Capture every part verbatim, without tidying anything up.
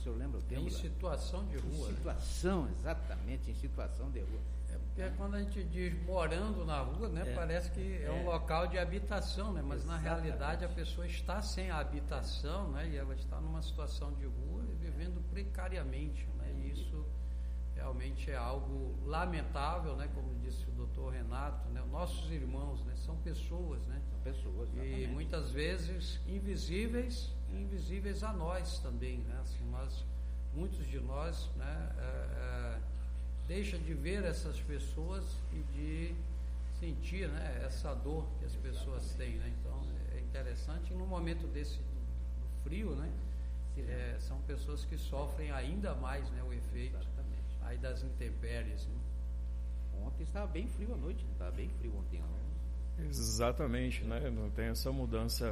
senhor lembra o termo? Em situação de rua. Em situação, né? Exatamente, em situação de rua. É porque quando a gente diz morando na rua, né, é, parece que é, é um local de habitação, né, mas exatamente. Na realidade a pessoa está sem a habitação, né, e ela está numa situação de rua e vivendo precariamente, né, e isso realmente é algo lamentável, né, como disse o doutor Renato, né, nossos irmãos, né, são pessoas, né, são pessoas, exatamente. E muitas vezes invisíveis, invisíveis a nós também, né, assim, nós, muitos de nós, né, é, é, deixa de ver essas pessoas e de sentir, né, essa dor que as pessoas têm, né, então é interessante, e no momento desse do, do frio, né, é, são pessoas que sofrem ainda mais, né, o efeito aí das intempéries, né? Ontem estava bem frio à noite, estava bem frio ontem. Né? Exatamente, né? Não tem essa mudança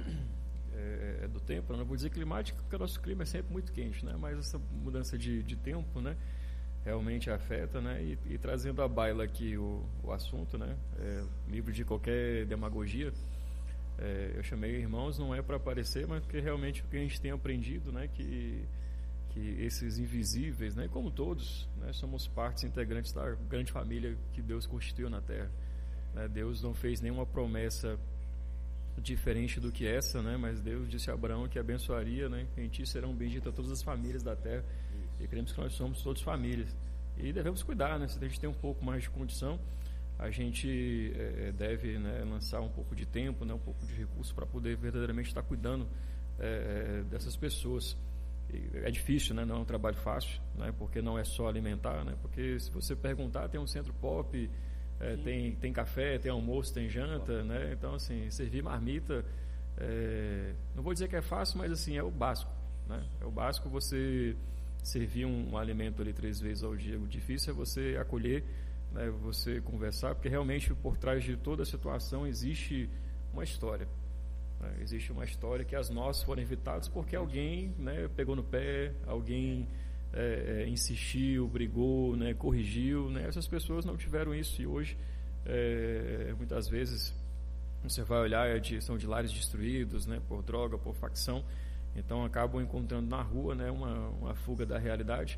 é, do tempo, eu não vou dizer climática, porque o nosso clima é sempre muito quente, né? Mas essa mudança de, de tempo, né? Realmente afeta, né? E, e trazendo à baila aqui o, o assunto, né? É, livre de qualquer demagogia, é, eu chamei irmãos, não é para aparecer, mas porque realmente o que a gente tem aprendido, né? Que que esses invisíveis, né, como todos, né, somos partes integrantes da grande família que Deus constituiu na Terra. Né, Deus não fez nenhuma promessa diferente do que essa, né, mas Deus disse a Abraão que abençoaria, né, em ti serão benditas todas as famílias da Terra. E cremos que nós somos todos famílias. E devemos cuidar, né, se a gente tem um pouco mais de condição, a gente é, deve, né, lançar um pouco de tempo, né, um pouco de recurso para poder verdadeiramente estar cuidando é, dessas pessoas. É difícil, né? Não é um trabalho fácil, né? Porque não é só alimentar, né? Porque se você perguntar, tem um centro pop, é, tem, tem café, tem almoço, tem janta, né? Então, assim, servir marmita, é, não vou dizer que é fácil, mas assim, é o básico, né? É o básico você servir um, um alimento ali três vezes ao dia. O difícil é você acolher, né? Você conversar, porque realmente por trás de toda a situação existe uma história. Existe uma história que as nós foram evitadas porque alguém, né, pegou no pé, alguém é, é, insistiu, brigou, né, corrigiu, né? Essas pessoas não tiveram isso e hoje é, muitas vezes você vai olhar, são de lares destruídos, né, por droga, por facção, então acabam encontrando na rua, né, uma, uma fuga da realidade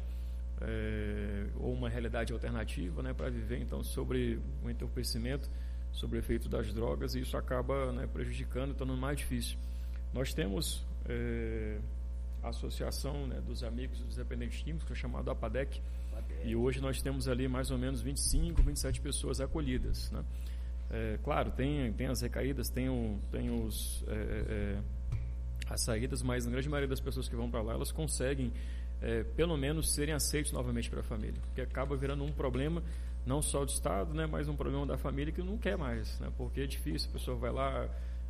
é, ou uma realidade alternativa, né, para viver. Então, sobre o entorpecimento, sobre o efeito das drogas, e isso acaba, né, prejudicando, tornando mais difícil. Nós temos é, a Associação, né, dos Amigos dos Dependentes Químicos, que é chamada APADEC, e hoje nós temos ali mais ou menos vinte e cinco, vinte e sete pessoas acolhidas, né? É, claro, tem, tem as recaídas, tem, o, tem os, é, é, as saídas, mas na grande maioria das pessoas que vão para lá, elas conseguem, é, pelo menos, serem aceitos novamente para a família, porque acaba virando um problema não só do Estado, né, mas um problema da família que não quer mais, né, porque é difícil, a pessoa vai lá,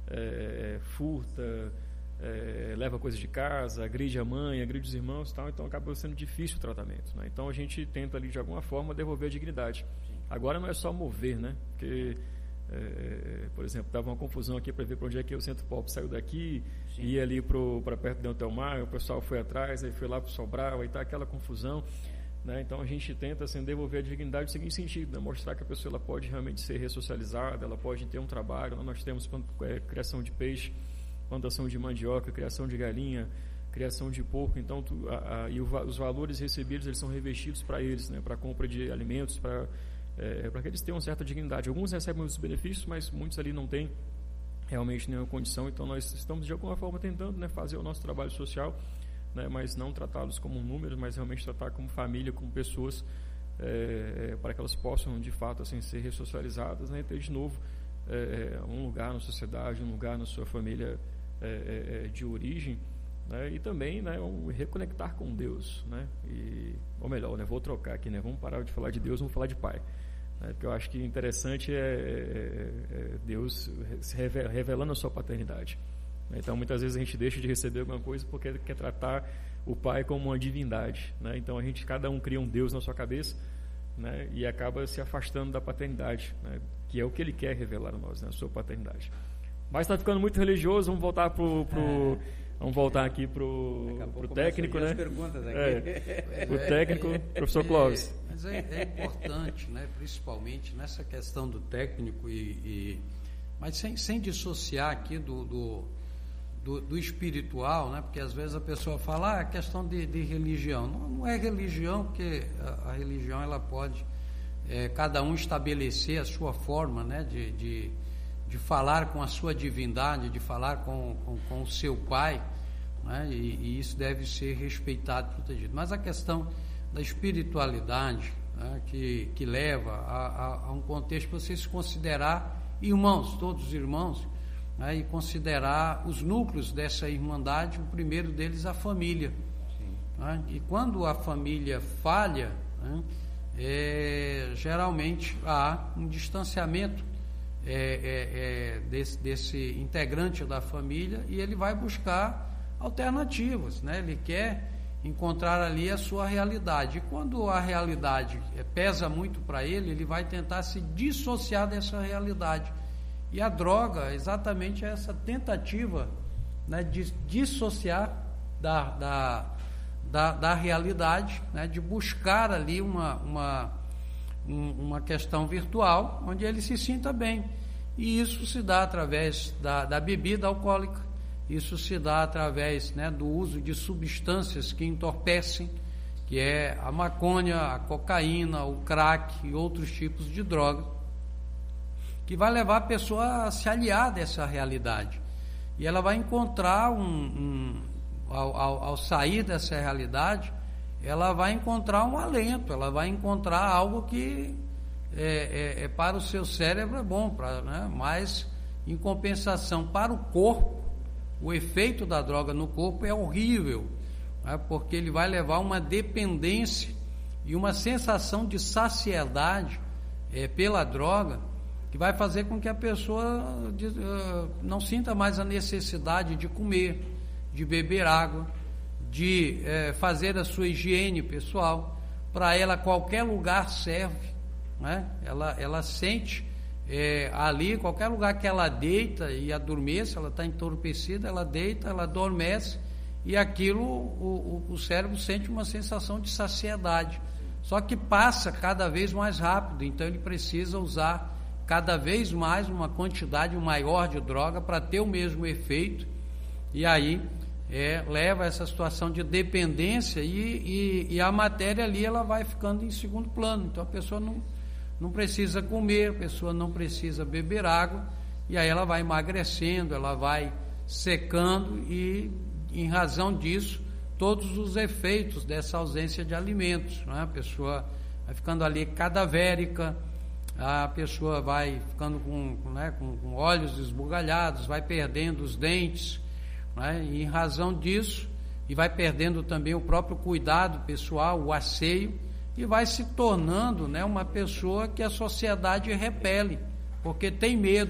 é, furta, é, leva coisa de casa, agride a mãe, agride os irmãos, tal, então acaba sendo difícil o tratamento, né, então a gente tenta ali de alguma forma devolver a dignidade. Agora não é só mover, né, porque, é, por exemplo, estava uma confusão aqui para ver para onde é que o Centro Pop saiu daqui, Sim. ia ali para perto de Antelmar, o pessoal foi atrás, aí foi lá para o Sobral, aí está aquela confusão. Né? Então a gente tenta assim, devolver a dignidade no seguinte sentido, né? Mostrar que a pessoa ela pode realmente ser ressocializada, ela pode ter um trabalho. Nós temos é, criação de peixe, plantação de mandioca, criação de galinha, criação de porco. Então tu, a, a, e o, os valores recebidos eles são revestidos para eles, né? Para compra de alimentos, para é, para que eles tenham uma certa dignidade. Alguns recebem os benefícios, mas muitos ali não têm realmente nenhuma condição. Então nós estamos de alguma forma tentando, né, fazer o nosso trabalho social, né, mas não tratá-los como números, mas realmente tratar como família, como pessoas, é, para que elas possam de fato assim, ser ressocializadas, né, e ter de novo é, um lugar na sociedade, um lugar na sua família é, é, de origem, né, e também, né, um reconectar com Deus, né, e, ou melhor, né, vou trocar aqui, né, vamos parar de falar de Deus, vamos falar de Pai, né, porque eu acho que interessante é, é, é Deus se revelando a sua paternidade. Então, muitas vezes a gente deixa de receber alguma coisa porque quer tratar o Pai como uma divindade, né? Então, a gente, cada um cria um Deus na sua cabeça, né? E acaba se afastando da paternidade, né? Que é o que Ele quer revelar a nós, né? A sua paternidade. Mas está ficando muito religioso, vamos voltar pro, pro é. vamos voltar aqui pro, pro técnico, né? As perguntas aqui. É, o técnico, é, professor Clóvis. É, mas é, é importante, né? Principalmente nessa questão do técnico e, e mas sem, sem dissociar aqui do, do do, do espiritual, né? Porque às vezes a pessoa fala, ah, é questão de, de religião. Não, não é religião, porque a, a religião ela pode, é, cada um estabelecer a sua forma, né? de, de, de falar com a sua divindade, de falar com, com, com o seu pai, né? e, e isso deve ser respeitado, protegido. Mas a questão da espiritualidade, né? que, que leva a, a, a um contexto para você se considerar irmãos, todos irmãos, né, e considerar os núcleos dessa irmandade, o primeiro deles a família. Né, e quando a família falha, né, é, geralmente há um distanciamento é, é, é, desse, desse integrante da família, e ele vai buscar alternativas, né, ele quer encontrar ali a sua realidade. E quando a realidade pesa muito para ele, ele vai tentar se dissociar dessa realidade. E a droga, exatamente essa tentativa, né, de dissociar da, da, da, da realidade, né, de buscar ali uma, uma, uma questão virtual onde ele se sinta bem. E isso se dá através da, da bebida alcoólica, isso se dá através, né, do uso de substâncias que entorpecem, que é a maconha, a cocaína, o crack e outros tipos de droga, que vai levar a pessoa a se aliar dessa realidade. E ela vai encontrar, um, um, ao, ao, ao sair dessa realidade, ela vai encontrar um alento, ela vai encontrar algo que é, é, é para o seu cérebro é bom, pra, né? Mas, em compensação, para o corpo, o efeito da droga no corpo é horrível, né? Porque ele vai levar uma dependência e uma sensação de saciedade é, pela droga, que vai fazer com que a pessoa de, uh, não sinta mais a necessidade de comer, de beber água, de uh, fazer a sua higiene pessoal. Para ela, qualquer lugar serve, né? ela, ela sente uh, ali, qualquer lugar que ela deita e adormeça, ela está entorpecida, ela deita, ela adormece, e aquilo, o, o, o cérebro sente uma sensação de saciedade. Só que passa cada vez mais rápido, então ele precisa usar cada vez mais uma quantidade maior de droga para ter o mesmo efeito, e aí é, leva a essa situação de dependência, e, e, e a matéria ali ela vai ficando em segundo plano. Então a pessoa não, não precisa comer, a pessoa não precisa beber água, e aí ela vai emagrecendo, ela vai secando, e em razão disso todos os efeitos dessa ausência de alimentos, né? A pessoa vai ficando ali cadavérica, a pessoa vai ficando com, né, com, com olhos esbugalhados, vai perdendo os dentes, né, e em razão disso, e vai perdendo também o próprio cuidado pessoal, o asseio, e vai se tornando, né, uma pessoa que a sociedade repele, porque tem medo,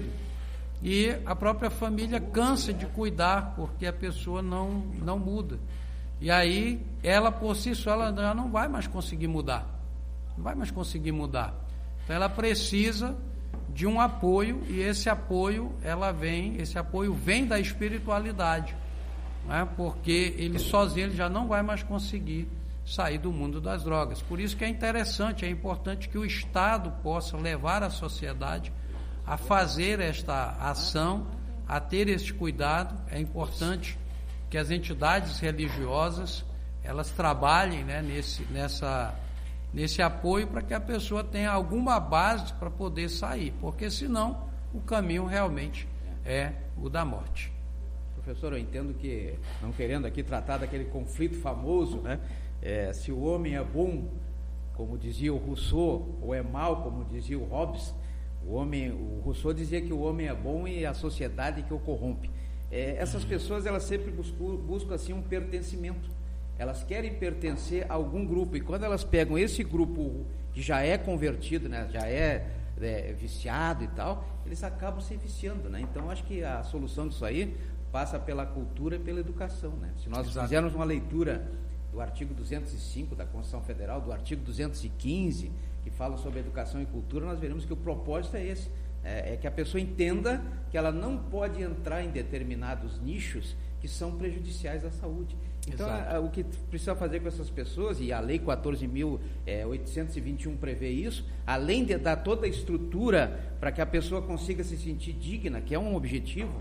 e a própria família cansa de cuidar, porque a pessoa não, não muda, e aí ela por si só ela já não vai mais conseguir mudar, não vai mais conseguir mudar. Então ela precisa de um apoio, e esse apoio ela vem, esse apoio vem da espiritualidade, né? Porque ele sozinho ele já não vai mais conseguir sair do mundo das drogas. Por isso que é interessante, é importante que o Estado possa levar a sociedade a fazer esta ação, a ter esse cuidado. É importante que as entidades religiosas elas trabalhem, né, nesse, nessa nesse apoio, para que a pessoa tenha alguma base para poder sair, porque senão o caminho realmente é o da morte. Professor, eu entendo que, não querendo aqui tratar daquele conflito famoso, né, é, se o homem é bom, como dizia o Rousseau, ou é mau, como dizia o Hobbes, o homem, o Rousseau dizia que o homem é bom e a sociedade que o corrompe. É, essas pessoas elas sempre buscam, buscam assim um pertencimento. Elas querem pertencer a algum grupo, e quando elas pegam esse grupo que já é convertido, né, já é, é viciado e tal, eles acabam se viciando, né? Então acho que a solução disso aí passa pela cultura e pela educação, né? Se nós Exato. fizermos uma leitura do artigo duzentos e cinco da Constituição Federal, do artigo duzentos e quinze, que fala sobre educação e cultura, nós veremos que o propósito é esse, é, é que a pessoa entenda que ela não pode entrar em determinados nichos que são prejudiciais à saúde. Então, a, o que precisa fazer com essas pessoas, e a Lei quatorze mil oitocentos e vinte e um prevê isso, além de dar toda a estrutura para que a pessoa consiga se sentir digna, que é um objetivo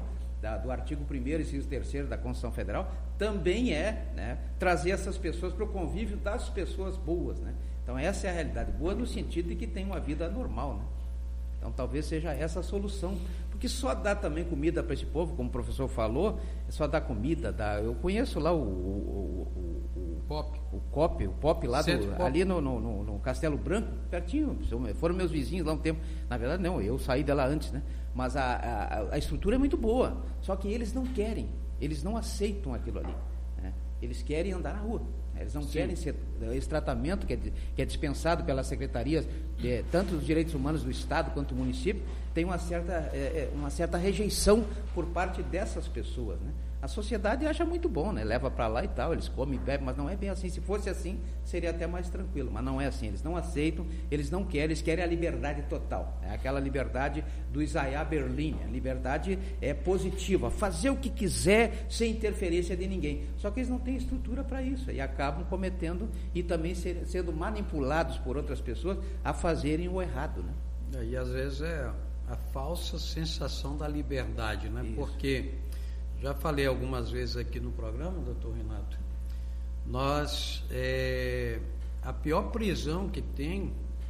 da, do artigo primeiro, inciso terceiro da Constituição Federal, também é, né, trazer essas pessoas para o convívio das pessoas boas, né? Então essa é a realidade, boa no sentido de que tem uma vida normal, né? Então talvez seja essa a solução, porque só dá também comida para esse povo, como o professor falou, só dá comida, dá, eu conheço lá o, o, o, o Pop, o Cop, o Pop lá do, Pop. ali no, no, no Castelo Branco, pertinho, foram meus vizinhos lá um tempo, na verdade não, eu saí dela antes, né? Mas a, a, a estrutura é muito boa, só que eles não querem, eles não aceitam aquilo ali, né? Eles querem andar na rua. Eles não Sim. querem ser, esse tratamento que é, que é dispensado pelas secretarias, de, tanto dos direitos humanos do Estado quanto do município, tem uma certa, é, uma certa rejeição por parte dessas pessoas, né? A sociedade acha muito bom, né? Leva para lá e tal, eles comem, bebem, mas não é bem assim. Se fosse assim, seria até mais tranquilo, mas não é assim. Eles não aceitam, eles não querem, eles querem a liberdade total. É aquela liberdade do Isaiah Berlin, a liberdade é positiva, fazer o que quiser sem interferência de ninguém. Só que eles não têm estrutura para isso e acabam cometendo e também ser, sendo manipulados por outras pessoas a fazerem o errado, né? E às vezes é a falsa sensação da liberdade, né? Isso. Porque já falei algumas vezes aqui no programa, doutor Renato, nós, é, a pior prisão que tem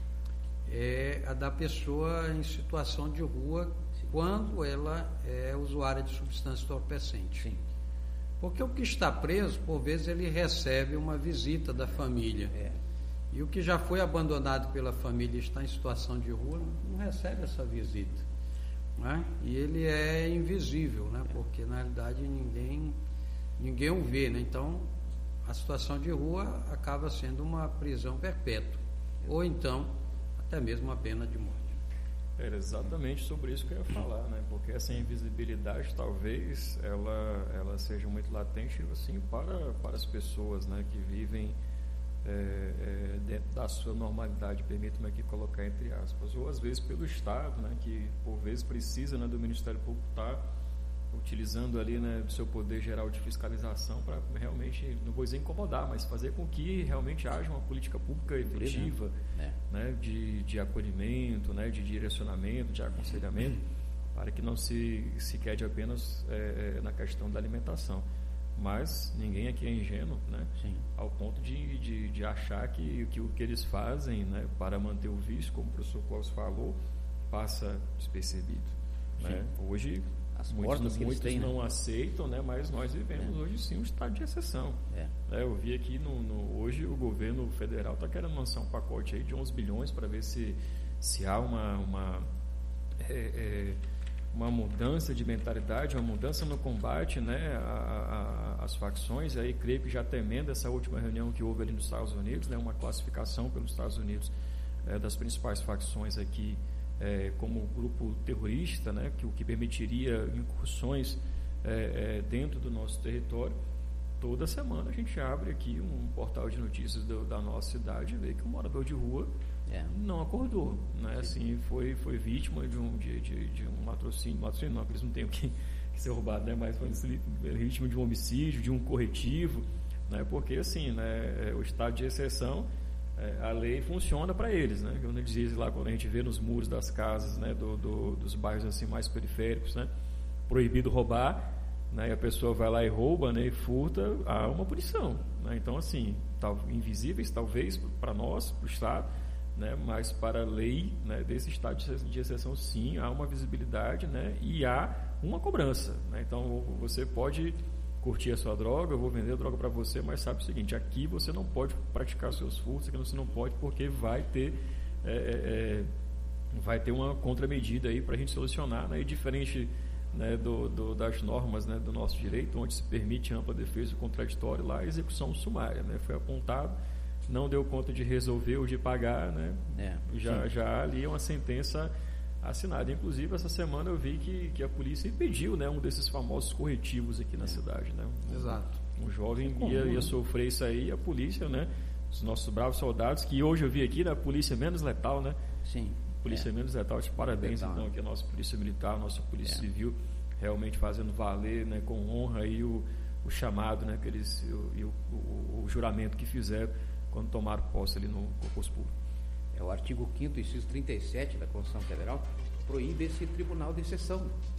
é a da pessoa em situação de rua, Sim. quando ela é usuária de substância entorpecente. Sim. Porque o que está preso, por vezes, ele recebe uma visita da família. É. E o que já foi abandonado pela família e está em situação de rua, não recebe essa visita. Né? E ele é invisível, né? Porque na realidade ninguém, ninguém o vê, né? Então a situação de rua acaba sendo uma prisão perpétua, ou então até mesmo uma pena de morte. Era exatamente sobre isso que eu ia falar, né? Porque essa invisibilidade talvez ela, ela seja muito latente assim, para, para as pessoas, né? Que vivem É, é, dentro da sua normalidade, permita-me aqui colocar entre aspas, ou às vezes pelo Estado, né, que por vezes precisa, né, do Ministério Público estar utilizando ali, né, do seu poder geral de fiscalização para realmente, não vou dizer incomodar, mas fazer com que realmente haja uma política pública efetiva, é. né, de, de acolhimento, né, de direcionamento, de aconselhamento, para que não se, se quede apenas é, na questão da alimentação. Mas ninguém aqui é ingênuo, né? Sim. Ao ponto de, de, de achar que, que o que eles fazem, né, para manter o vício, como o professor Cláudio falou, passa despercebido, né? Hoje As muitos, que muitos têm, não né? aceitam, né, mas nós vivemos é. hoje sim um estado de exceção. É. É, eu vi aqui, no, no, hoje o governo federal está querendo lançar um pacote aí de onze bilhões para ver se, se há uma... uma é, é, uma mudança de mentalidade, uma mudança no combate, né, a, a, as facções. Aí creio que já temendo essa última reunião que houve ali nos Estados Unidos, né, uma classificação pelos Estados Unidos é, das principais facções aqui é, como grupo terrorista, né, que o que permitiria incursões é, é, dentro do nosso território. Toda semana a gente abre aqui um portal de notícias do, da nossa cidade e vê que um morador de rua É. não acordou, né? Assim, foi, foi vítima de um, de, de, de um latrocínio, latrocínio não, porque eles não têm o que, que ser roubado, né? Mas foi vítima de um homicídio, de um corretivo, né? Porque assim, né, o estado de exceção, é, a lei funciona para eles, né? Quando eles dizem lá, quando a gente vê nos muros das casas, né, do, do, dos bairros assim mais periféricos, né, proibido roubar, né, e a pessoa vai lá e rouba, né, e furta, há uma punição, né? Então assim, tal, invisíveis talvez para nós, para o estado, né, mas para a lei, né, desse estado de exceção, sim, há uma visibilidade, né, e há uma cobrança, né? Então você pode curtir a sua droga, eu vou vender a droga para você, mas sabe o seguinte, aqui você não pode praticar seus furtos, aqui você não pode, porque vai ter é, é, vai ter uma contramedida aí para a gente solucionar, né? E diferente, né, do, do, das normas, né, do nosso direito, onde se permite ampla defesa e contraditório, lá a execução sumária, né, foi apontado, não deu conta de resolver ou de pagar, né? É, já, já ali é uma sentença assinada. Inclusive, essa semana eu vi que, que a polícia impediu, né, um desses famosos corretivos aqui na é. cidade, né? Exato. Um jovem é comum, ia, ia sofrer isso aí, a polícia, né? Os nossos bravos soldados, que hoje eu vi aqui, né, a polícia menos letal, né? Sim. Polícia é. menos letal, de parabéns, letal. Então, que a nossa polícia militar, a nossa polícia é. civil, realmente fazendo valer, né, com honra aí o, o chamado, né, que eles, e o, o, o juramento que fizeram quando tomaram posse ali no concurso público. É o artigo quinto, inciso trinta e sete da Constituição Federal, proíbe esse tribunal de exceção.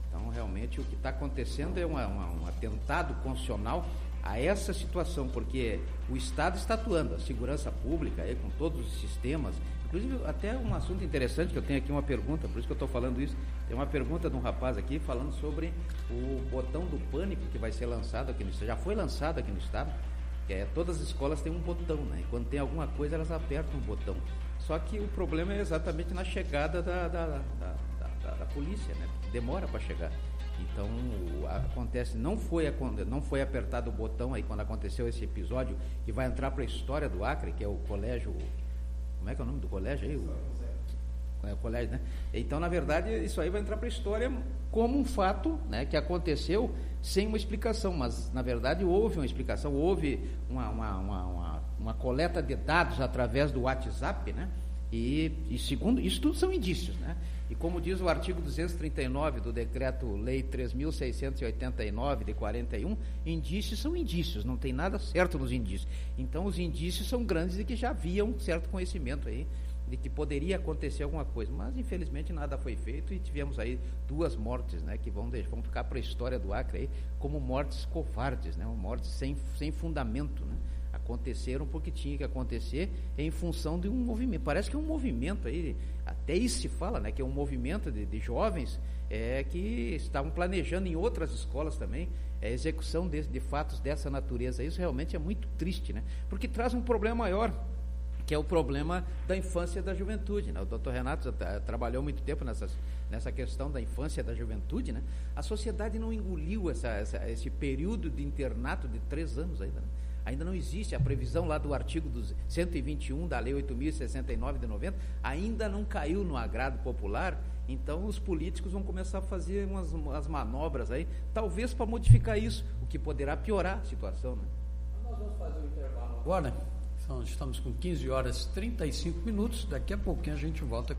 Então, realmente, o que está acontecendo é uma, uma, um atentado constitucional a essa situação, porque o Estado está atuando, a segurança pública, aí, com todos os sistemas. Inclusive, até um assunto interessante, que eu tenho aqui uma pergunta, por isso que eu estou falando isso. Tem uma pergunta de um rapaz aqui falando sobre o botão do pânico que vai ser lançado aqui no Estado. Já foi lançado aqui no Estado, que é, todas as escolas têm um botão, né? E quando tem alguma coisa, elas apertam o botão. Só que o problema é exatamente na chegada da, da, da, da, da, da polícia, né? Demora para chegar. Então, o, acontece, não foi, não foi apertado o botão aí quando aconteceu esse episódio, que vai entrar para a história do Acre, que é o colégio... Como é que é o nome do colégio aí? O, é o colégio, né? Então, na verdade, isso aí vai entrar para a história como um fato, né, que aconteceu sem uma explicação, mas, na verdade, houve uma explicação, houve uma, uma, uma, uma, uma coleta de dados através do WhatsApp, né? E, e segundo, isso tudo são indícios, né? E como diz o artigo duzentos e trinta e nove do Decreto-Lei três mil seiscentos e oitenta e nove, de quarenta e um, indícios são indícios, não tem nada certo nos indícios. Então, os indícios são grandes de que já havia um certo conhecimento aí, de que poderia acontecer alguma coisa, mas, infelizmente, nada foi feito e tivemos aí duas mortes, né, que vão, vão ficar para a história do Acre aí, como mortes covardes, né, mortes sem, sem fundamento, né? Aconteceram porque tinha que acontecer em função de um movimento. Parece que é um movimento aí, até isso se fala, né, que é um movimento de, de jovens é, que estavam planejando em outras escolas também a execução de, de fatos dessa natureza. Isso realmente é muito triste, né, porque traz um problema maior, que é o problema da infância e da juventude, né? O doutor Renato já trabalhou muito tempo nessas, nessa questão da infância e da juventude, né? A sociedade não engoliu essa, essa, esse período de internato de três anos ainda, né? Ainda não existe a previsão lá do artigo dos cento e vinte e um da Lei oito mil e sessenta e nove de noventa, ainda não caiu no agrado popular. Então os políticos vão começar a fazer umas, umas manobras aí, talvez para modificar isso, o que poderá piorar a situação, né? Nós vamos fazer um intervalo agora. Então, estamos com quinze horas e trinta e cinco minutos, daqui a pouquinho a gente volta.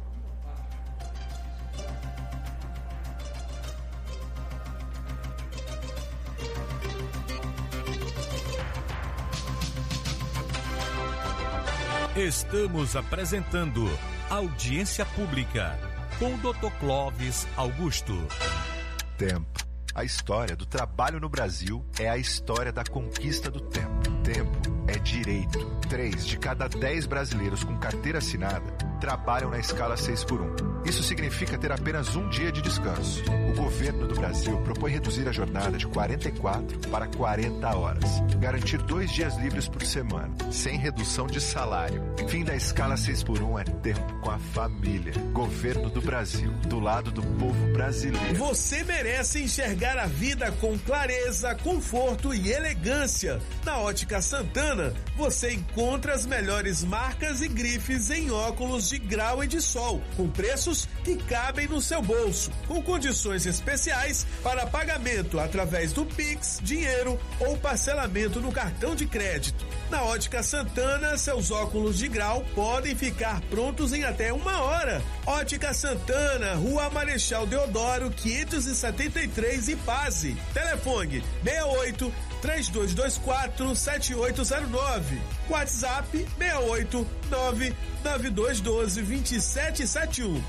Estamos apresentando Audiência Pública com o doutor Clóvis Augusto. Tempo. A história do trabalho no Brasil é a história da conquista do tempo. Tempo é direito. Três de cada dez brasileiros com carteira assinada trabalham na escala seis por um. Isso significa ter apenas um dia de descanso. O governo do Brasil propõe reduzir a jornada de quarenta e quatro para quarenta horas. Garantir dois dias livres por semana, sem redução de salário. Fim da escala seis por um é tempo com a família. Governo do Brasil, do lado do povo brasileiro. Você merece enxergar a vida com clareza, conforto e elegância. Na Ótica Santana, você encontra as melhores marcas e grifes em óculos de grau e de sol, com preços que cabem no seu bolso, com condições especiais para pagamento através do Pix, dinheiro ou parcelamento no cartão de crédito. Na Ótica Santana, seus óculos de grau podem ficar prontos em até uma hora. Ótica Santana, Rua Marechal Deodoro, quinhentos e setenta e três, Ipase. Telefone seis oito, três dois dois quatro, sete oito zero nove. WhatsApp seis oito, nove nove dois um dois, dois sete sete um.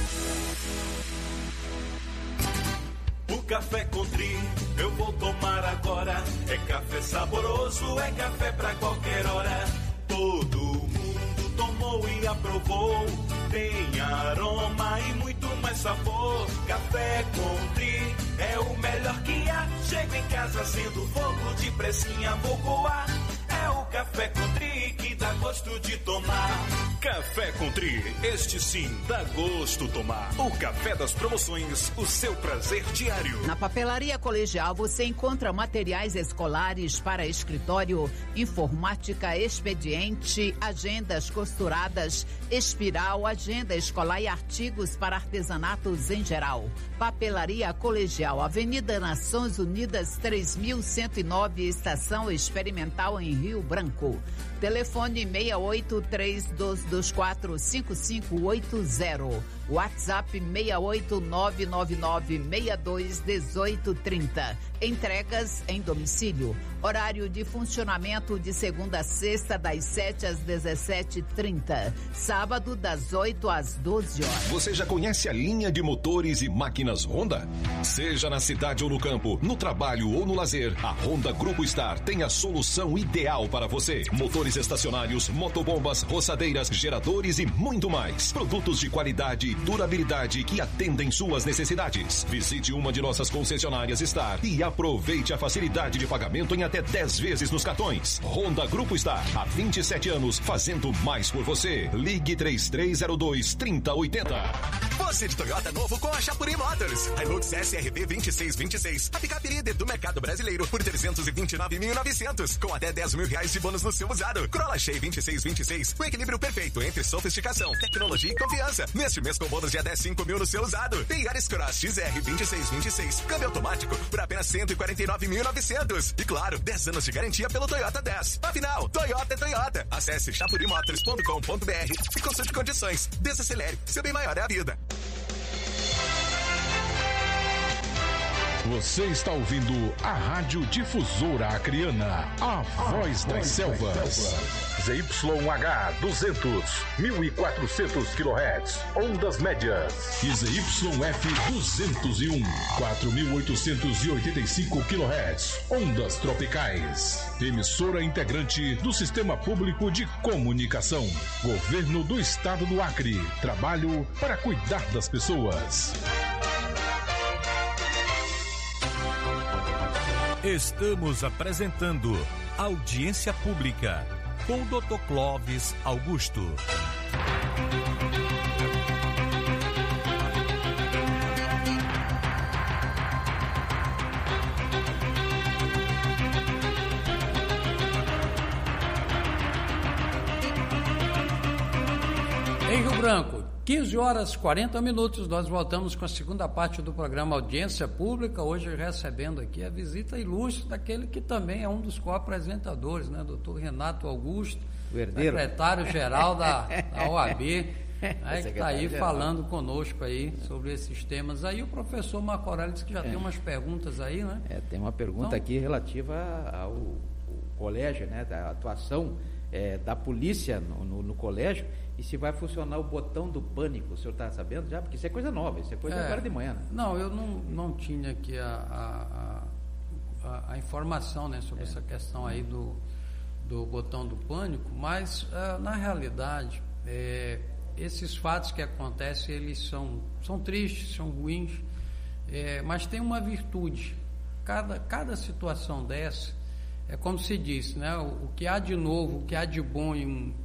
O café Country eu vou tomar agora. É café saboroso, é café pra qualquer hora. Todo mundo tomou e aprovou. Tem aroma e muito mais sabor. Café Country é o melhor que há. Chego em casa sendo fogo de pressinha, vou coar. É o Café Country que dá gosto de tomar. Café Country, este sim dá gosto tomar. O café das promoções, o seu prazer diário. Na Papelaria Colegial você encontra materiais escolares para escritório, informática, expediente, agendas costuradas, espiral, agenda escolar e artigos para artesanatos em geral. Papelaria Colegial, Avenida Nações Unidas três mil cento e nove, Estação Experimental em Rio Branco. Telefone seis oito, três dois dois quatro, cinco cinco oito zero. WhatsApp seis oito nove nove nove seis dois um oito três zero. Entregas em domicílio. Horário de funcionamento de segunda a sexta, das sete às dezessete e trinta. Sábado, das oito às doze horas. Você já conhece a linha de motores e máquinas Honda? Seja na cidade ou no campo, no trabalho ou no lazer, a Honda Grupo Star tem a solução ideal para você. Motores estacionários, motobombas, roçadeiras, geradores e muito mais. Produtos de qualidade e durabilidade que atendem suas necessidades. Visite uma de nossas concessionárias Star e aproveite a facilidade de pagamento em até dez vezes nos cartões. Honda Grupo Star, há vinte e sete anos, fazendo mais por você. Ligue três três zero dois, três zero oito zero. Você de Toyota novo com a Chapuri Motors. Hilux S R V vinte e seis vinte e seis. A picape líder do mercado brasileiro por trezentos e vinte e nove mil e novecentos. Com até dez mil reais de bônus no seu usado. Corolla Shea vinte e seis vinte e seis. O equilíbrio perfeito entre sofisticação, tecnologia e confiança. Neste mês com bônus de até cinco mil no seu usado. Tem Yaris Cross X R vinte e seis vinte e seis. Câmbio automático por apenas cento e quarenta e nove mil e novecentos. E claro, dez anos de garantia pelo Toyota dez. Afinal, Toyota é Toyota. Acesse chapuri motors ponto com ponto b r e consulte condições. Desacelere. Seu bem maior é a vida. Você está ouvindo a Rádio Difusora Acreana, a, a voz das, das selvas. Z Y H duzentos, mil e quatrocentos quilohertz, ondas médias. E Z Y F duzentos e um, quatro mil oitocentos e oitenta e cinco quilohertz, ondas tropicais. Emissora integrante do Sistema Público de Comunicação. Governo do Estado do Acre. Trabalho para cuidar das pessoas. Estamos apresentando Audiência Pública com o doutor Clóvis Augusto. Em Rio Branco, quinze horas e quarenta minutos, nós voltamos com a segunda parte do programa Audiência Pública, hoje recebendo aqui a visita ilustre daquele que também é um dos co-apresentadores, né, doutor Renato Augusto, secretário-geral da, da O A B, né, que está aí falando conosco aí sobre esses temas. Aí o professor Marco Aurélio disse que já é. tem umas perguntas aí, né? É, tem uma pergunta então, aqui relativa ao, ao colégio, né, da atuação é, da polícia no, no, no colégio. E se vai funcionar o botão do pânico, o senhor está sabendo já? Porque isso é coisa nova, isso é coisa é, agora de manhã, né? Não, eu não, não tinha aqui a, a, a, a informação, né, sobre é. essa questão aí do, do botão do pânico, mas uh, na realidade, é, esses fatos que acontecem, eles são, são tristes, são ruins, é, mas tem uma virtude. Cada, cada situação dessa, é como se diz, né, o, o que há de novo, o que há de bom em um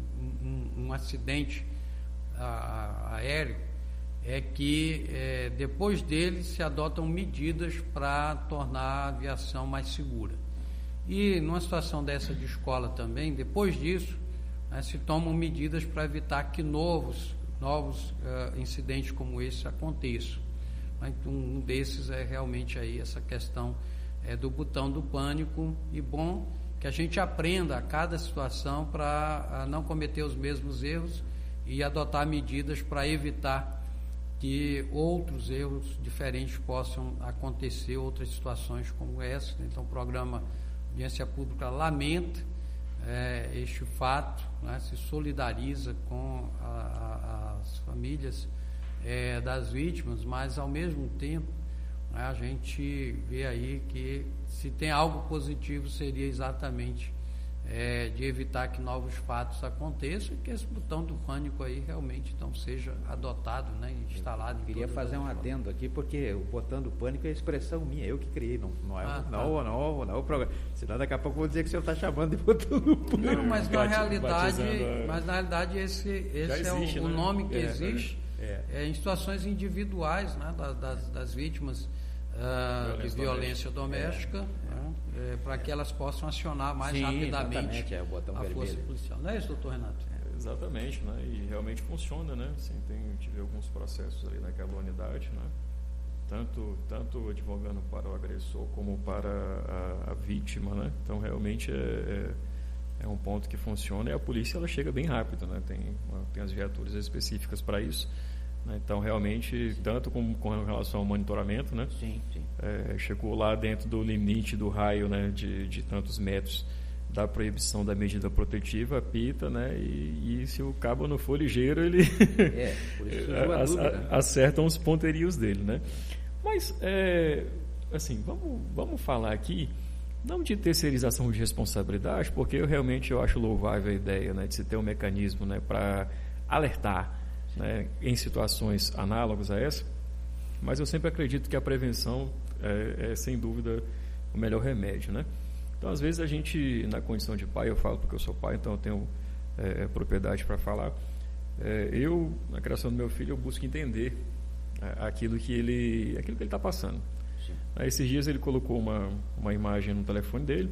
Um, um acidente a, a, aéreo é que é, depois dele se adotam medidas para tornar a aviação mais segura. E numa situação dessa de escola também, depois disso, né, se tomam medidas para evitar que novos, novos uh, incidentes como esse aconteçam. Então, um desses é realmente aí essa questão é, do botão do pânico, e bom que a gente aprenda a cada situação para não cometer os mesmos erros e adotar medidas para evitar que outros erros diferentes possam acontecer, outras situações como essa. Então, o programa Audiência Pública lamenta é, este fato, né, se solidariza com a, a, as famílias é, das vítimas, mas, ao mesmo tempo, né, a gente vê aí que se tem algo positivo seria exatamente é, de evitar que novos fatos aconteçam e que esse botão do pânico aí realmente então seja adotado, né, instalado. Eu queria fazer um adendo aqui, porque o botão do pânico é a expressão minha, eu que criei, não, não é ah, não, tá. não, não, não o programa. Senão daqui a pouco vou dizer que o senhor está chamando de botão do pânico. Não, mas na realidade, mas na realidade esse, esse existe, é o, né? o nome que é, existe é. É, em situações individuais, né, das, das, das vítimas Uh, violência de violência doméstica, doméstica é, né, é, para que elas possam acionar mais Sim, rapidamente é, a vermelho. Força policial. Não é isso, doutor Renato? É, exatamente, né? E realmente funciona, né? Assim, tem, tive alguns processos ali naquela unidade, né? Tanto, tanto advogando para o agressor como para a, a vítima, né? Então realmente é, é, é um ponto que funciona, e a polícia ela chega bem rápido, né? Tem, tem as viaturas específicas para isso. Né? Então, realmente, sim. tanto com, com relação ao monitoramento, né? Sim, sim. É, chegou lá dentro do limite do raio, né, de, de tantos metros da proibição da medida protetiva, apita, né, e, e se o cabo não for ligeiro, ele é, por isso a, dúvida, né? acertam os ponteirinhos dele, né? Mas, é, assim, vamos, vamos falar aqui, não de terceirização de responsabilidade, porque eu realmente eu acho louvável a ideia, né, de se ter um mecanismo, né, para alertar, né, em situações análogas a essa, mas eu sempre acredito que a prevenção é, é sem dúvida o melhor remédio, né? Então, às vezes a gente, na condição de pai, eu falo porque eu sou pai, então eu tenho é, propriedade para falar, é, eu, na criação do meu filho, eu busco entender é, aquilo que ele aquilo que ele está passando. Aí, esses dias ele colocou uma, uma imagem no telefone dele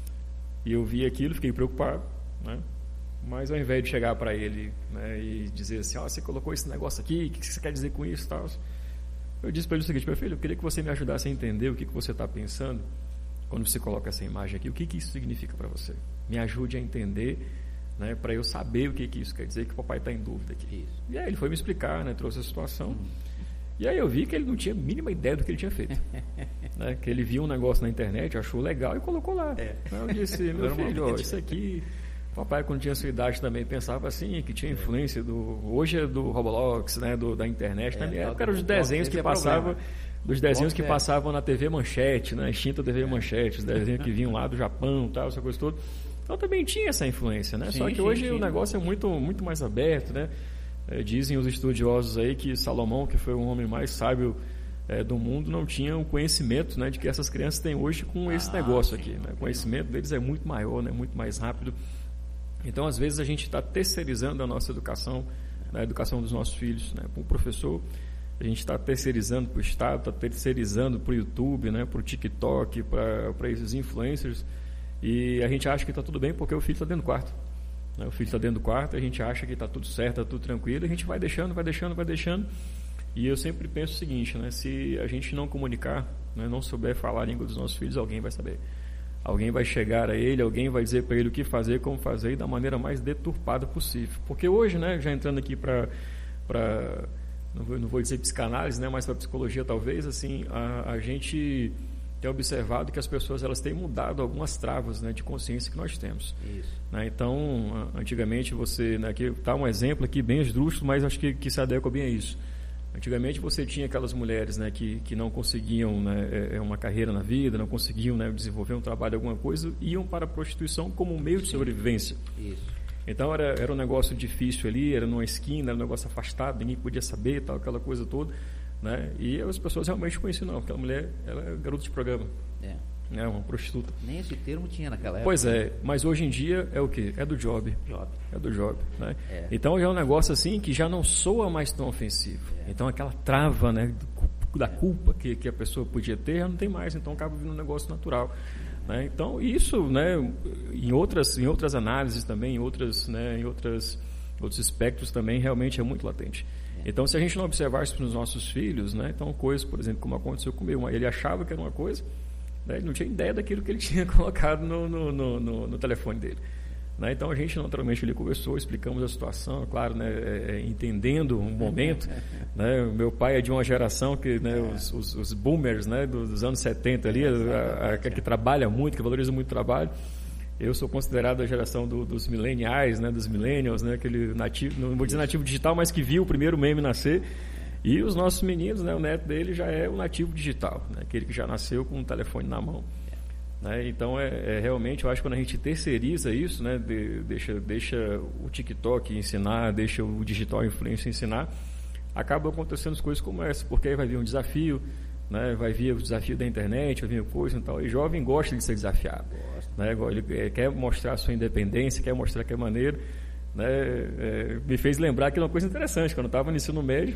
e eu vi aquilo, fiquei preocupado, né? Mas ao invés de chegar para ele, né, e dizer assim, ó, oh, você colocou esse negócio aqui, o que você quer dizer com isso e tal, eu disse para ele o seguinte: meu filho, eu queria que você me ajudasse a entender o que, que você está pensando quando você coloca essa imagem aqui, o que, que isso significa para você. Me ajude a entender, né, para eu saber o que, que isso quer dizer, que o papai está em dúvida aqui. Isso. E aí ele foi me explicar, né, trouxe a situação. Hum. E aí eu vi que ele não tinha a mínima ideia do que ele tinha feito. Né, que ele viu um negócio na internet, achou legal e colocou lá. É. Eu disse, meu filho, ó, isso aqui... Papai, quando tinha sua idade, também pensava assim, que tinha influência do... Hoje é do Roblox, né, do, da internet. É, na minha época eram os desenhos que passavam... Dos desenhos que passavam na T V Manchete, na extinta T V Manchete, os desenhos que vinham lá do Japão, tal, essa coisa toda. Então também tinha essa influência, né? Sim, Só que sim, hoje sim. o negócio é muito, muito mais aberto, né? É, dizem os estudiosos aí que Salomão, que foi o homem mais sábio é, do mundo, não tinha o conhecimento, né, de que essas crianças têm hoje com esse ah, negócio sim, aqui. Né? O conhecimento deles é muito maior, né? Muito mais rápido. Então, às vezes, a gente está terceirizando a nossa educação, né, a educação dos nossos filhos, né, para o professor. A gente está terceirizando para o Estado, está terceirizando para o YouTube, né, para o TikTok, para esses influencers. E a gente acha que está tudo bem porque o filho está dentro do quarto. Né? O filho está dentro do quarto, a gente acha que está tudo certo, está tudo tranquilo, e a gente vai deixando, vai deixando, vai deixando. E eu sempre penso o seguinte, né, se a gente não comunicar, né, não souber falar a língua dos nossos filhos, alguém vai saber. Alguém vai chegar a ele, alguém vai dizer para ele o que fazer, como fazer, e da maneira mais deturpada possível. Porque hoje, né, já entrando aqui para... Não vou, não vou dizer psicanálise, né, mas para psicologia talvez, assim, a, a gente tem observado que as pessoas elas têm mudado algumas travas, né, de consciência que nós temos. Isso. Né, então, antigamente você, né, aqui está um exemplo aqui bem esdrúxulo, mas acho que, que se adequa bem a isso. Antigamente você tinha aquelas mulheres, né, que, que não conseguiam, né, uma carreira na vida, não conseguiam, né, desenvolver um trabalho, alguma coisa, iam para a prostituição como um meio de sobrevivência. Isso. Então era, era um negócio difícil ali, era numa esquina, era um negócio afastado, ninguém podia saber, tal, aquela coisa toda, né? E as pessoas realmente conheciam, não, aquela mulher, ela é garota de programa, é, né? Uma prostituta. Nem esse termo tinha naquela época. Pois é, mas hoje em dia é o quê? É do job. job. É do job, né? É. Então já é um negócio assim que já não soa mais tão ofensivo. É. Então aquela trava, né, da é. culpa que, que a pessoa podia ter, já não tem mais, então acaba vindo um negócio natural. Né? Então, isso, né, em, outras, em outras análises também, em, outras, né, em outras, outros espectros também, realmente é muito latente. É. Então, se a gente não observar isso para os nossos filhos, né, então coisas, por exemplo, como aconteceu comigo, ele achava que era uma coisa, né, ele não tinha ideia daquilo que ele tinha colocado no, no, no, no, no telefone dele. Né? Então, a gente naturalmente ele conversou, explicamos a situação, claro, né, é, entendendo um momento. Né? O meu pai é de uma geração que, né, os, os, os boomers, né, dos anos setenta ali, a, a, que trabalha muito, que valoriza muito o trabalho. Eu sou considerado a geração do, dos millennials, né, dos millennials, né, aquele nativo, não vou dizer nativo digital, mas que viu o primeiro meme nascer. E os nossos meninos, né, o neto dele já é o nativo digital, né, aquele que já nasceu com um telefone na mão. Né? Então, é, é realmente, eu acho que quando a gente terceiriza isso, né, de, deixa, deixa o TikTok ensinar, deixa o digital influencer ensinar, acaba acontecendo as coisas como essa, porque aí vai vir um desafio, né, vai vir o desafio da internet, vai vir coisa e tal, e jovem gosta de ser desafiado. Né? Ele quer mostrar a sua independência, quer mostrar que é maneiro. Né? É, me fez lembrar que uma coisa interessante, quando eu estava no ensino médio,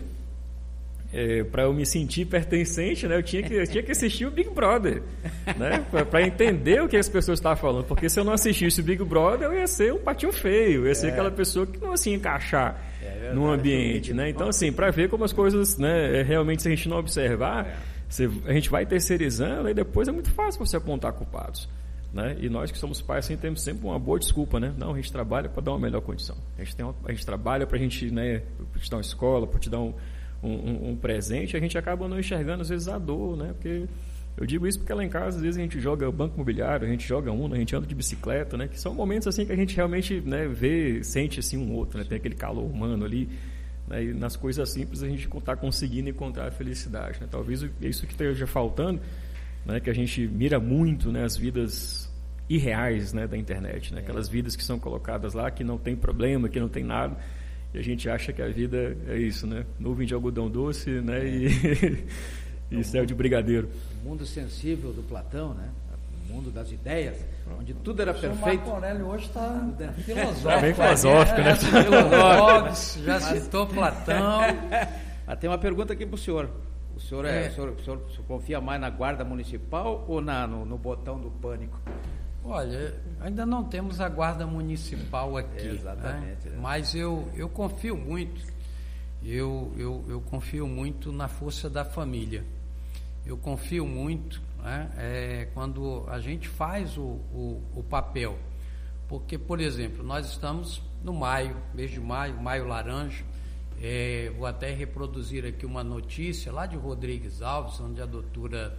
É, para eu me sentir pertencente, né, eu, tinha que, eu tinha que assistir o Big Brother, né, para entender o que as pessoas estavam falando, porque se eu não assistisse o Big Brother, eu ia ser um patinho feio, eu ia ser é. aquela pessoa que não assim encaixar é verdade, no ambiente, né, então assim, para ver como as coisas, né, realmente se a gente não observar, é. se, a gente vai terceirizando e depois é muito fácil você apontar culpados. Né? E nós que somos pais assim, temos sempre uma boa desculpa, né? Não, a gente trabalha para dar uma melhor condição, a gente, tem uma, a gente trabalha para a gente, né, te dar uma escola, para te dar um um, um, um presente, a gente acaba não enxergando, às vezes, a dor, né? Porque eu digo isso porque lá em casa, às vezes, a gente joga banco imobiliário, a gente joga Uno, a gente anda de bicicleta, né? Que são momentos, assim, que a gente realmente, né, vê, sente, assim, um outro, né? Tem aquele calor humano ali, né? E nas coisas simples a gente está conseguindo encontrar a felicidade, né? Talvez isso que esteja faltando, né? Que a gente mira muito, né? As vidas irreais, né? Da internet, né? Aquelas vidas que são colocadas lá, que não tem problema, que não tem nada, e a gente acha que a vida é isso, né? Nuvem de algodão doce, né? E, e céu de brigadeiro. O mundo sensível do Platão, né? O mundo das ideias, onde tudo era perfeito. O Marco Aurélio hoje está filosófico. Está bem filosófico, né? Filosófico, já citou Platão. Ah, tem uma pergunta aqui para o senhor. O senhor, é, é. O, senhor, o, senhor, o senhor confia mais na guarda municipal ou na, no, no botão do pânico? Olha, ainda não temos a guarda municipal aqui. Exatamente. Né? Mas eu, eu confio muito, eu, eu, eu confio muito na força da família. Eu confio muito, né, é, quando a gente faz o, o, o papel. Porque, por exemplo, nós estamos no maio, mês de maio, maio laranja. É, vou até reproduzir aqui uma notícia lá de Rodrigues Alves, onde a doutora,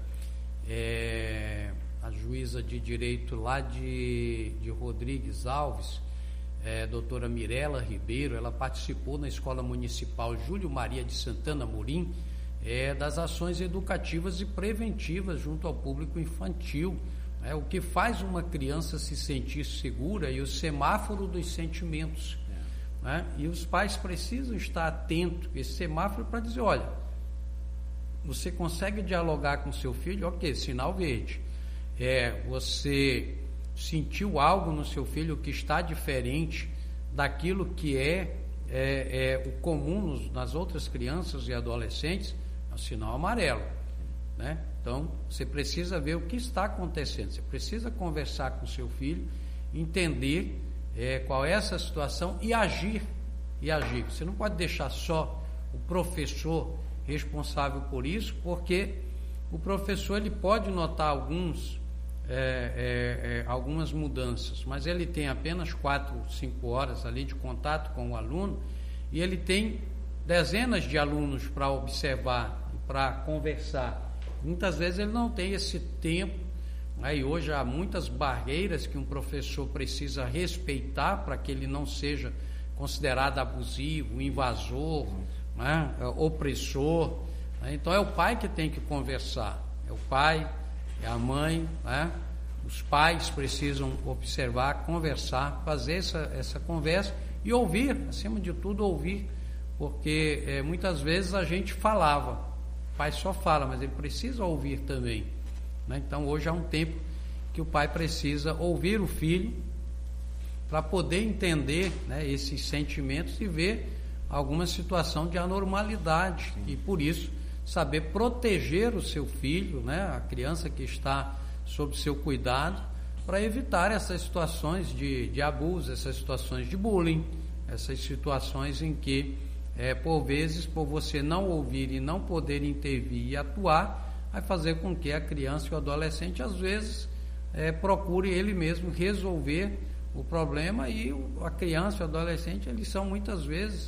é, a juíza de direito lá de, de Rodrigues Alves, é, doutora Mirela Ribeiro, ela participou na Escola Municipal Júlio Maria de Santana Morim, É, das ações educativas e preventivas junto ao público infantil, né? O que faz uma criança se sentir segura e o semáforo dos sentimentos, é. né? E os pais precisam estar atentos a esse semáforo para dizer, olha, você consegue dialogar com seu filho, ok, sinal verde, é, você sentiu algo no seu filho que está diferente daquilo que é, é, é o comum nos, nas outras crianças e adolescentes, é um sinal amarelo, né? Então, você precisa ver o que está acontecendo, você precisa conversar com o seu filho, entender é, qual é essa situação e agir, e agir. Você não pode deixar só o professor responsável por isso, porque o professor ele pode notar alguns, é, é, é, algumas mudanças, mas ele tem apenas quatro, cinco horas ali de contato com o aluno, e ele tem dezenas de alunos para observar, para conversar. Muitas vezes ele não tem esse tempo, né? E hoje há muitas barreiras que um professor precisa respeitar para que ele não seja considerado abusivo, invasor, né? Opressor, né? Então é o pai que tem que conversar, é o pai, é a mãe, né? Os pais precisam observar, conversar, fazer essa, essa conversa e ouvir, acima de tudo ouvir, porque é, muitas vezes a gente falava, o pai só fala, mas ele precisa ouvir também, né? Então hoje há um tempo que o pai precisa ouvir o filho para poder entender, né, esses sentimentos e ver alguma situação de anormalidade. Sim. E por isso saber proteger o seu filho, né, a criança que está sob seu cuidado, para evitar essas situações de, de abuso, essas situações de bullying, essas situações em que É, por vezes, por você não ouvir e não poder intervir e atuar, vai fazer com que a criança e o adolescente, às vezes, é, procure ele mesmo resolver o problema, e o, a criança e o adolescente, eles são muitas vezes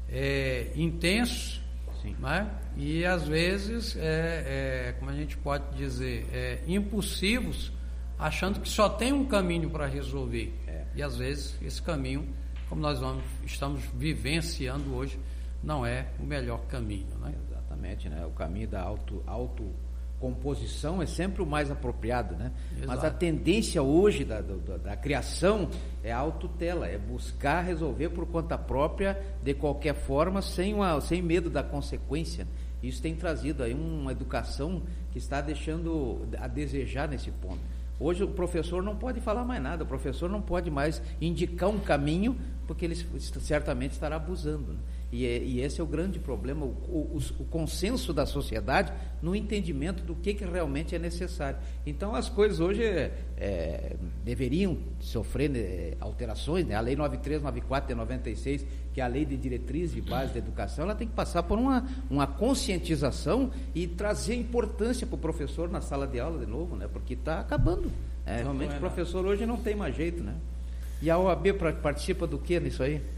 é, intensos, né? E às vezes, é, é, como a gente pode dizer, é, impulsivos, achando que só tem um caminho para resolver, é. E às vezes esse caminho, como nós vamos, estamos vivenciando hoje, não é o melhor caminho, né? Exatamente, né? O caminho da auto, autocomposição é sempre o mais apropriado, né? Exato. Mas a tendência hoje da, da, da criação é a autotela, é buscar resolver por conta própria, de qualquer forma, sem, uma, sem medo da consequência. Isso tem trazido aí uma educação que está deixando a desejar nesse ponto. Hoje o professor não pode falar mais nada, o professor não pode mais indicar um caminho, porque ele certamente estará abusando, né? E, é, e esse é o grande problema, o, o, o consenso da sociedade no entendimento do que, que realmente é necessário. Então as coisas hoje é, é, deveriam sofrer, né, alterações, né? A lei nove três nove quatro de noventa e seis, que é a lei de diretrizes e base da educação, ela tem que passar por uma, uma conscientização e trazer importância para o professor na sala de aula de novo, né? Porque está acabando. É, realmente o professor hoje não tem mais jeito, né? E a O A B participa do que nisso aí?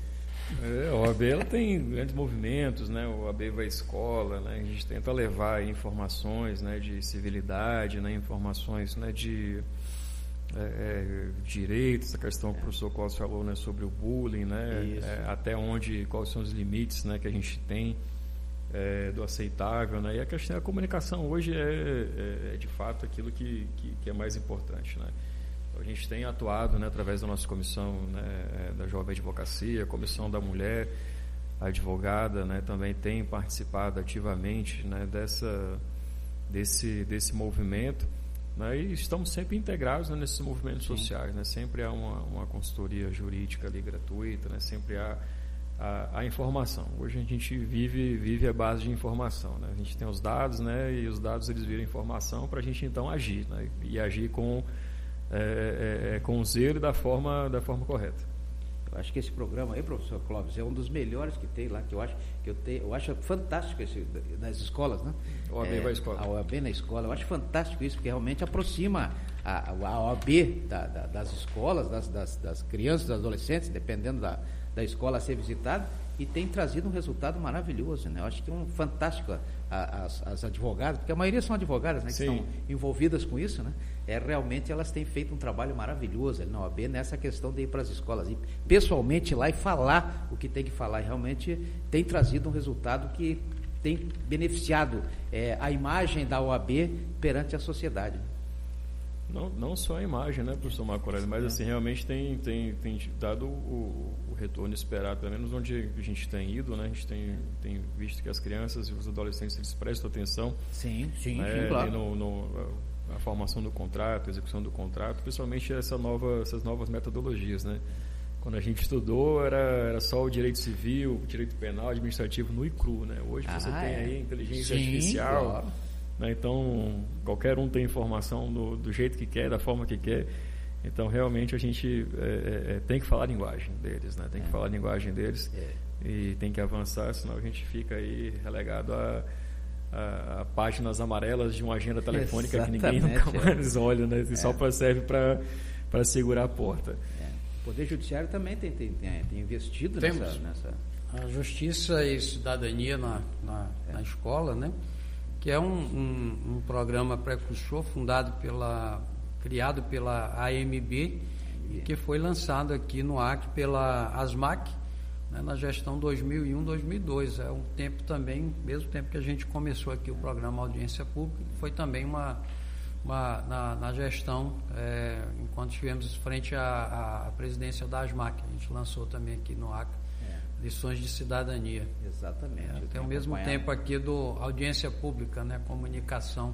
É, a O A B ela tem grandes movimentos, né? O O A B vai à escola, né? A gente tenta levar informações, né, de civilidade, né, informações, né, de é, é, direitos, a questão que o professor Cláudio falou, né, sobre o bullying, né? É, até onde, quais são os limites, né, que a gente tem é, do aceitável, né? E a questão da comunicação hoje é, é, é de fato aquilo que, que, que é mais importante, né? A gente tem atuado, né, através da nossa comissão, né, da Jovem Advocacia, a Comissão da Mulher Advogada, né, também tem participado ativamente, né, dessa, desse, desse movimento, né, e estamos sempre integrados, né, nesses movimentos Sim. sociais, né, sempre há uma, uma consultoria jurídica ali gratuita, né, sempre há a, a informação. Hoje a gente vive, vive a base de informação, né, a gente tem os dados, né, e os dados eles viram informação para a gente então agir, né, e agir com É, é, é, com zelo e da forma, da forma correta. Eu acho que esse programa aí, professor Clóvis, é um dos melhores que tem lá, que eu acho que eu, tenho, eu acho fantástico esse das escolas, né? O O A B é, vai à escola. A O A B na escola, eu acho fantástico isso, porque realmente aproxima a, a O A B da, da, das escolas, das, das, das crianças, dos adolescentes, dependendo da, da escola a ser visitada, e tem trazido um resultado maravilhoso, né? Eu acho que é um fantástico a, a, as, as advogadas, porque a maioria são advogadas, né, que Sim. estão envolvidas com isso, né? É, realmente elas têm feito um trabalho maravilhoso ali na O A B nessa questão de ir para as escolas, ir pessoalmente lá e falar o que tem que falar, e realmente tem trazido um resultado que tem beneficiado é, a imagem da O A B perante a sociedade. Não, não só a imagem, né, professor Marco Aurélio, mas assim, realmente tem, tem, tem dado o, o retorno esperado, pelo menos onde a gente tem ido, né, a gente tem, tem visto que as crianças e os adolescentes eles prestam atenção. Sim, sim, né, sim, claro. No, no, a formação do contrato, a execução do contrato, principalmente essa nova, essas novas metodologias, né. Quando a gente estudou, era, era só o direito civil, o direito penal, administrativo, nu e cru, né. Hoje ah, você é. tem aí inteligência Sim, artificial, claro. né, então qualquer um tem informação do, do jeito que quer, da forma que quer. Então realmente a gente é, é, tem que falar a linguagem deles, né, tem que é. falar a linguagem deles é. e tem que avançar, senão a gente fica aí relegado a A, a páginas amarelas de uma agenda telefônica Exatamente, que ninguém nunca mais é. olha, né? E é. só pra, serve para segurar a porta. É. O Poder Judiciário também tem, tem, tem, tem investido nessa, nessa... A Justiça e Cidadania na, na, é. na escola, né? Que é um, um, um programa precursor fundado pela, criado pela A M B e que foi lançado aqui no Acre pela ASMAC, na gestão dois mil e um, dois mil e dois, é um tempo também, mesmo tempo que a gente começou aqui o programa Audiência Pública, foi também uma, uma na, na gestão, é, enquanto estivemos frente à, à presidência da ASMAC, a gente lançou também aqui no Acre, é. lições de cidadania. Exatamente. É, tem o mesmo acompanhado. tempo aqui do Audiência Pública, né, comunicação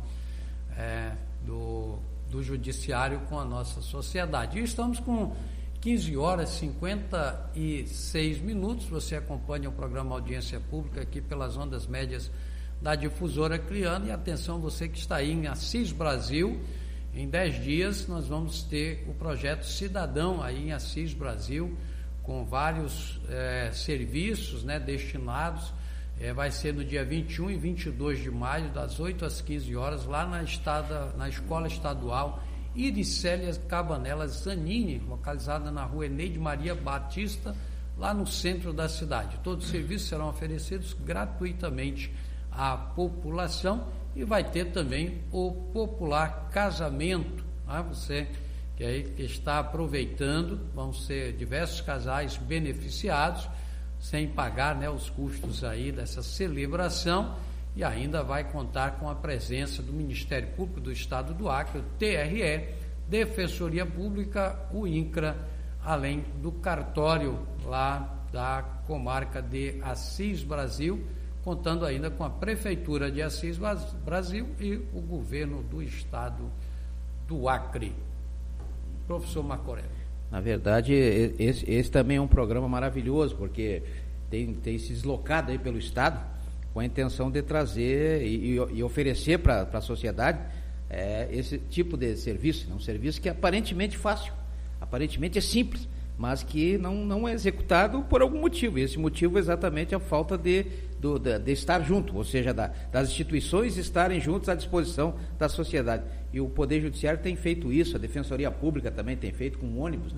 é, do, do judiciário com a nossa sociedade. E estamos com quinze horas e cinquenta e seis minutos, você acompanha o programa Audiência Pública aqui pelas ondas médias da Difusora Acreana, e atenção você que está aí em Assis Brasil, em dez dias nós vamos ter o projeto Cidadão aí em Assis Brasil, com vários é, serviços, né, destinados, é, vai ser no dia vinte e um e vinte e dois de maio, das oito às quinze horas, lá na, estada, na Escola Estadual Iricélia Cabanela Zanini, localizada na rua Eneide Maria Batista, lá no centro da cidade. Todos os serviços serão oferecidos gratuitamente à população e vai ter também o popular casamento, né? Você que aí que está aproveitando, vão ser diversos casais beneficiados, sem pagar, né, os custos aí dessa celebração, e ainda vai contar com a presença do Ministério Público do Estado do Acre, o T R E, Defensoria Pública, o INCRA, além do cartório lá da comarca de Assis Brasil, contando ainda com a Prefeitura de Assis Brasil e o governo do Estado do Acre. Professor Marco Aurélio. Na verdade, esse, esse também é um programa maravilhoso, porque tem, tem se deslocado aí pelo Estado, com a intenção de trazer e, e oferecer para a sociedade é, esse tipo de serviço, um serviço que é aparentemente fácil, aparentemente é simples, mas que não, não é executado por algum motivo, e esse motivo é exatamente a falta de, do, de, de estar junto, ou seja, da, das instituições estarem juntas à disposição da sociedade, e o Poder Judiciário tem feito isso, a Defensoria Pública também tem feito com ônibus, né?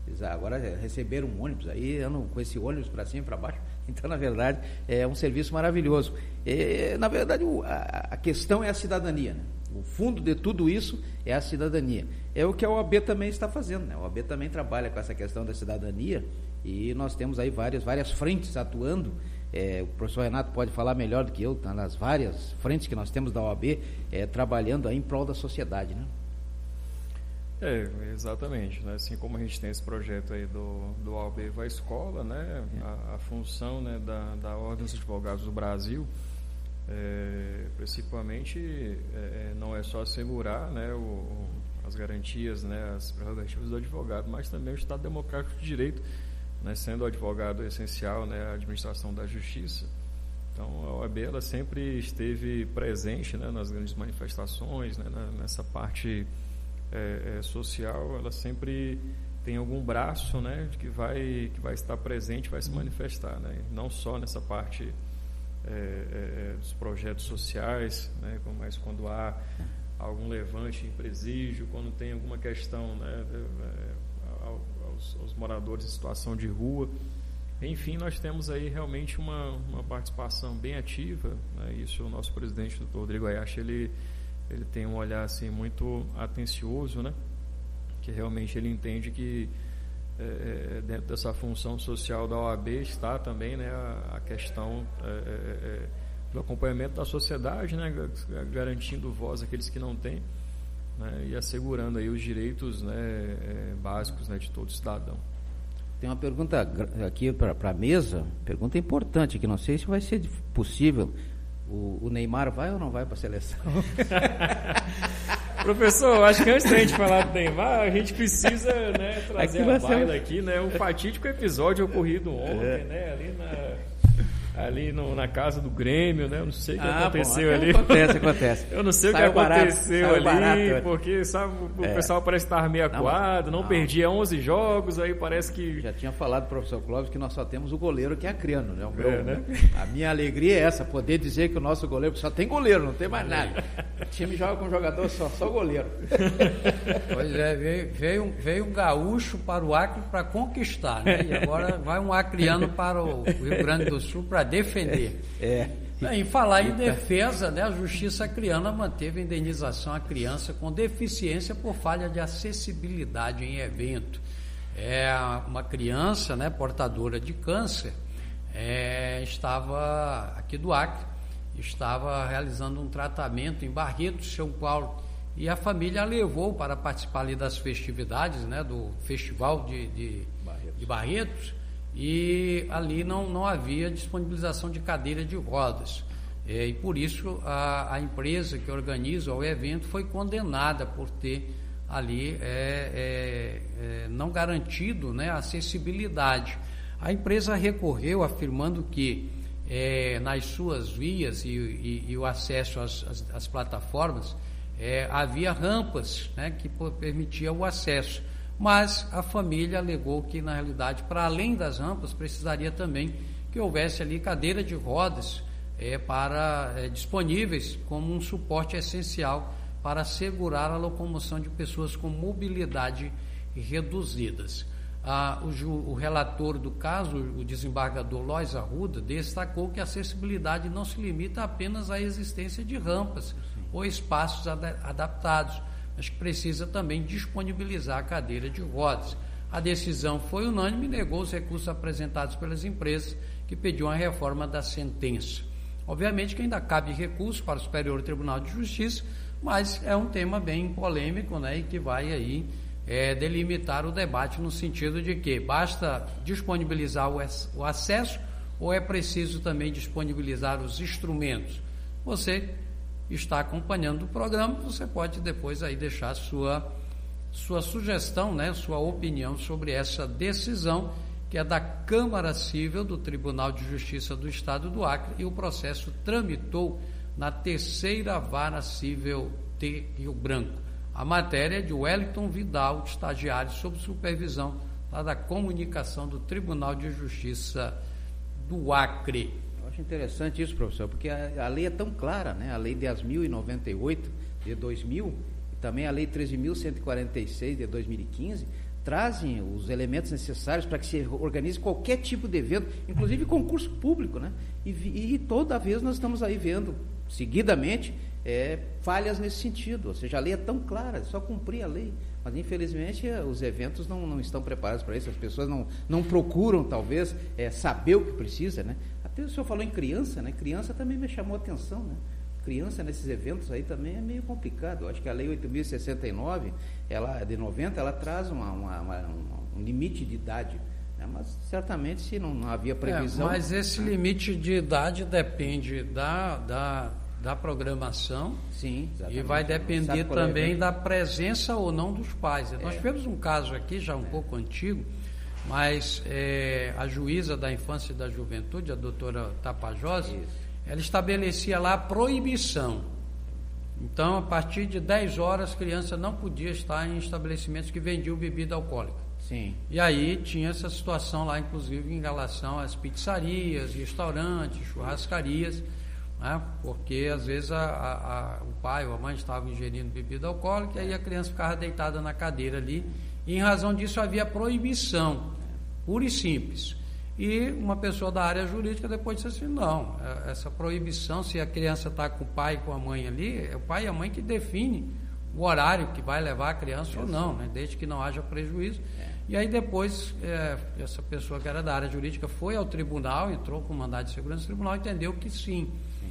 agora receberam um ônibus aí, andam com esse ônibus para cima e para baixo. Então, na verdade, é um serviço maravilhoso. É, na verdade, o, a, a questão é a cidadania, né? O fundo de tudo isso é a cidadania. É o que a O A B também está fazendo, né? A O A B também trabalha com essa questão da cidadania e nós temos aí várias, várias frentes atuando. É, o professor Renato pode falar melhor do que eu, tá, nas várias frentes que nós temos da O A B, é, trabalhando aí em prol da sociedade, né? É, exatamente, né? Assim como a gente tem esse projeto aí do, do O A B Vai Escola, né? A, a função, né, da, da Ordem dos Advogados do Brasil, é, principalmente, é, não é só assegurar, né, o, o, as garantias, né, as prerrogativas do advogado, mas também o Estado Democrático de Direito, né, sendo o advogado essencial, né, a administração da justiça. Então, a O A B ela sempre esteve presente, né, nas grandes manifestações, né, na, nessa parte É, é, social, ela sempre tem algum braço, né, que vai que vai estar presente, vai se manifestar, né, não só nessa parte é, é, dos projetos sociais, né, mas quando há algum levante em presídio, quando tem alguma questão, né, é, aos, aos moradores em situação de rua, enfim, nós temos aí realmente uma, uma participação bem ativa, né, isso o nosso presidente, doutor Rodrigo Ayashi, ele ele tem um olhar assim muito atencioso, né? Que realmente ele entende que é, dentro dessa função social da O A B está também, né, a, a questão é, é, do acompanhamento da sociedade, né, garantindo voz àqueles que não têm, né, e assegurando aí os direitos, né, é, básicos, né, de todo cidadão. Tem uma pergunta aqui para a mesa, pergunta importante, que não sei se vai ser possível. O, o Neymar vai ou não vai para a seleção? Professor, acho que antes da gente falar do Neymar, a gente precisa, né, trazer a baila aqui, né, um fatídico episódio ocorrido ontem, é. né, ali na... ali no, na casa do Grêmio, né? Eu não sei o que ah, aconteceu bom, ali. Acontece, acontece. Eu não sei saiu o que aconteceu barato, ali, barato. Porque, sabe, o é. pessoal parece estar meio acuado, não, não, não perdia onze jogos, aí parece que... Já tinha falado pro professor Clóvis que nós só temos o goleiro que é Acriano, né? O meu, é, né? A minha alegria é essa, poder dizer que o nosso goleiro só tem goleiro, não tem mais nada. O time joga com um jogador só, só goleiro. Pois é, veio, veio, veio um gaúcho para o Acre para conquistar, né? E agora vai um acriano para o Rio Grande do Sul para defender. É. Em falar em defesa, né, a Justiça Acriana manteve a indenização à criança com deficiência por falha de acessibilidade em evento. É uma criança, né, portadora de câncer, é, estava aqui do Acre, estava realizando um tratamento em Barretos, São Paulo, e a família a levou para participar ali das festividades, né, do Festival de, de, Barretos. de Barretos. E ali não, não havia disponibilização de cadeira de rodas. É, e por isso a, a empresa que organiza o evento foi condenada por ter ali é, é, é, não garantido, né, a acessibilidade. A empresa recorreu afirmando que é, nas suas vias e, e, e o acesso às, às, às plataformas é, havia rampas, né, que permitia o acesso. Mas a família alegou que, na realidade, para além das rampas, precisaria também que houvesse ali cadeira de rodas é, para, é, disponíveis como um suporte essencial para assegurar a locomoção de pessoas com mobilidade reduzidas. Ah, o, ju, o relator do caso, o desembargador Lois Arruda, destacou que a acessibilidade não se limita apenas à existência de rampas ou espaços ad, adaptados, mas que precisa também disponibilizar a cadeira de rodas. A decisão foi unânime e negou os recursos apresentados pelas empresas que pediam a reforma da sentença. Obviamente que ainda cabe recurso para o Superior Tribunal de Justiça, mas é um tema bem polêmico, né, e que vai aí é, delimitar o debate no sentido de que basta disponibilizar o, o acesso ou é preciso também disponibilizar os instrumentos. Você está acompanhando o programa, você pode depois aí deixar sua, sua sugestão, né, sua opinião sobre essa decisão, que é da Câmara Cível do Tribunal de Justiça do Estado do Acre, e o processo tramitou na terceira Vara Cível de Rio Branco. A matéria é de Wellington Vidal, estagiário sob supervisão lá da comunicação do Tribunal de Justiça do Acre. Acho interessante isso, professor, porque a, a lei é tão clara, né? A lei dez mil e noventa e oito de dois mil e também a lei treze mil cento e quarenta e seis de dois mil e quinze trazem os elementos necessários para que se organize qualquer tipo de evento, inclusive concurso público, né? E, e toda vez nós estamos aí vendo, seguidamente, é, falhas nesse sentido, ou seja, a lei é tão clara, é só cumprir a lei, mas infelizmente os eventos não, não estão preparados para isso, as pessoas não, não procuram, talvez, é, saber o que precisa, né? Até o senhor falou em criança, né? Criança também me chamou a atenção, né? Criança nesses eventos aí também é meio complicado. Eu acho que a lei oito mil e sessenta e nove, ela, de noventa, ela traz uma, uma, uma, um limite de idade, né? Mas certamente se não, não havia previsão... É, mas esse limite de idade depende da, da, da programação. Sim, exatamente. E vai depender também é da presença ou não dos pais. É. Nós tivemos um caso aqui, já um é. pouco antigo, mas é, a juíza da infância e da juventude, a doutora Tapajós, Isso. ela estabelecia lá a proibição. Então, a partir de dez horas, a criança não podia estar em estabelecimentos que vendiam bebida alcoólica. Sim. E aí tinha essa situação lá, inclusive, em relação às pizzarias, restaurantes, churrascarias, né? Porque, às vezes, a, a, a, o pai ou a mãe estavam ingerindo bebida alcoólica, e aí a criança ficava deitada na cadeira ali, e, em razão disso, havia proibição, pura e simples. E uma pessoa da área jurídica depois disse assim, não, essa proibição, se a criança está com o pai e com a mãe ali, é o pai e a mãe que definem o horário que vai levar a criança é ou não, né? Desde que não haja prejuízo. É. E aí depois, é, essa pessoa que era da área jurídica foi ao tribunal, entrou com mandado de segurança, o tribunal entendeu que sim,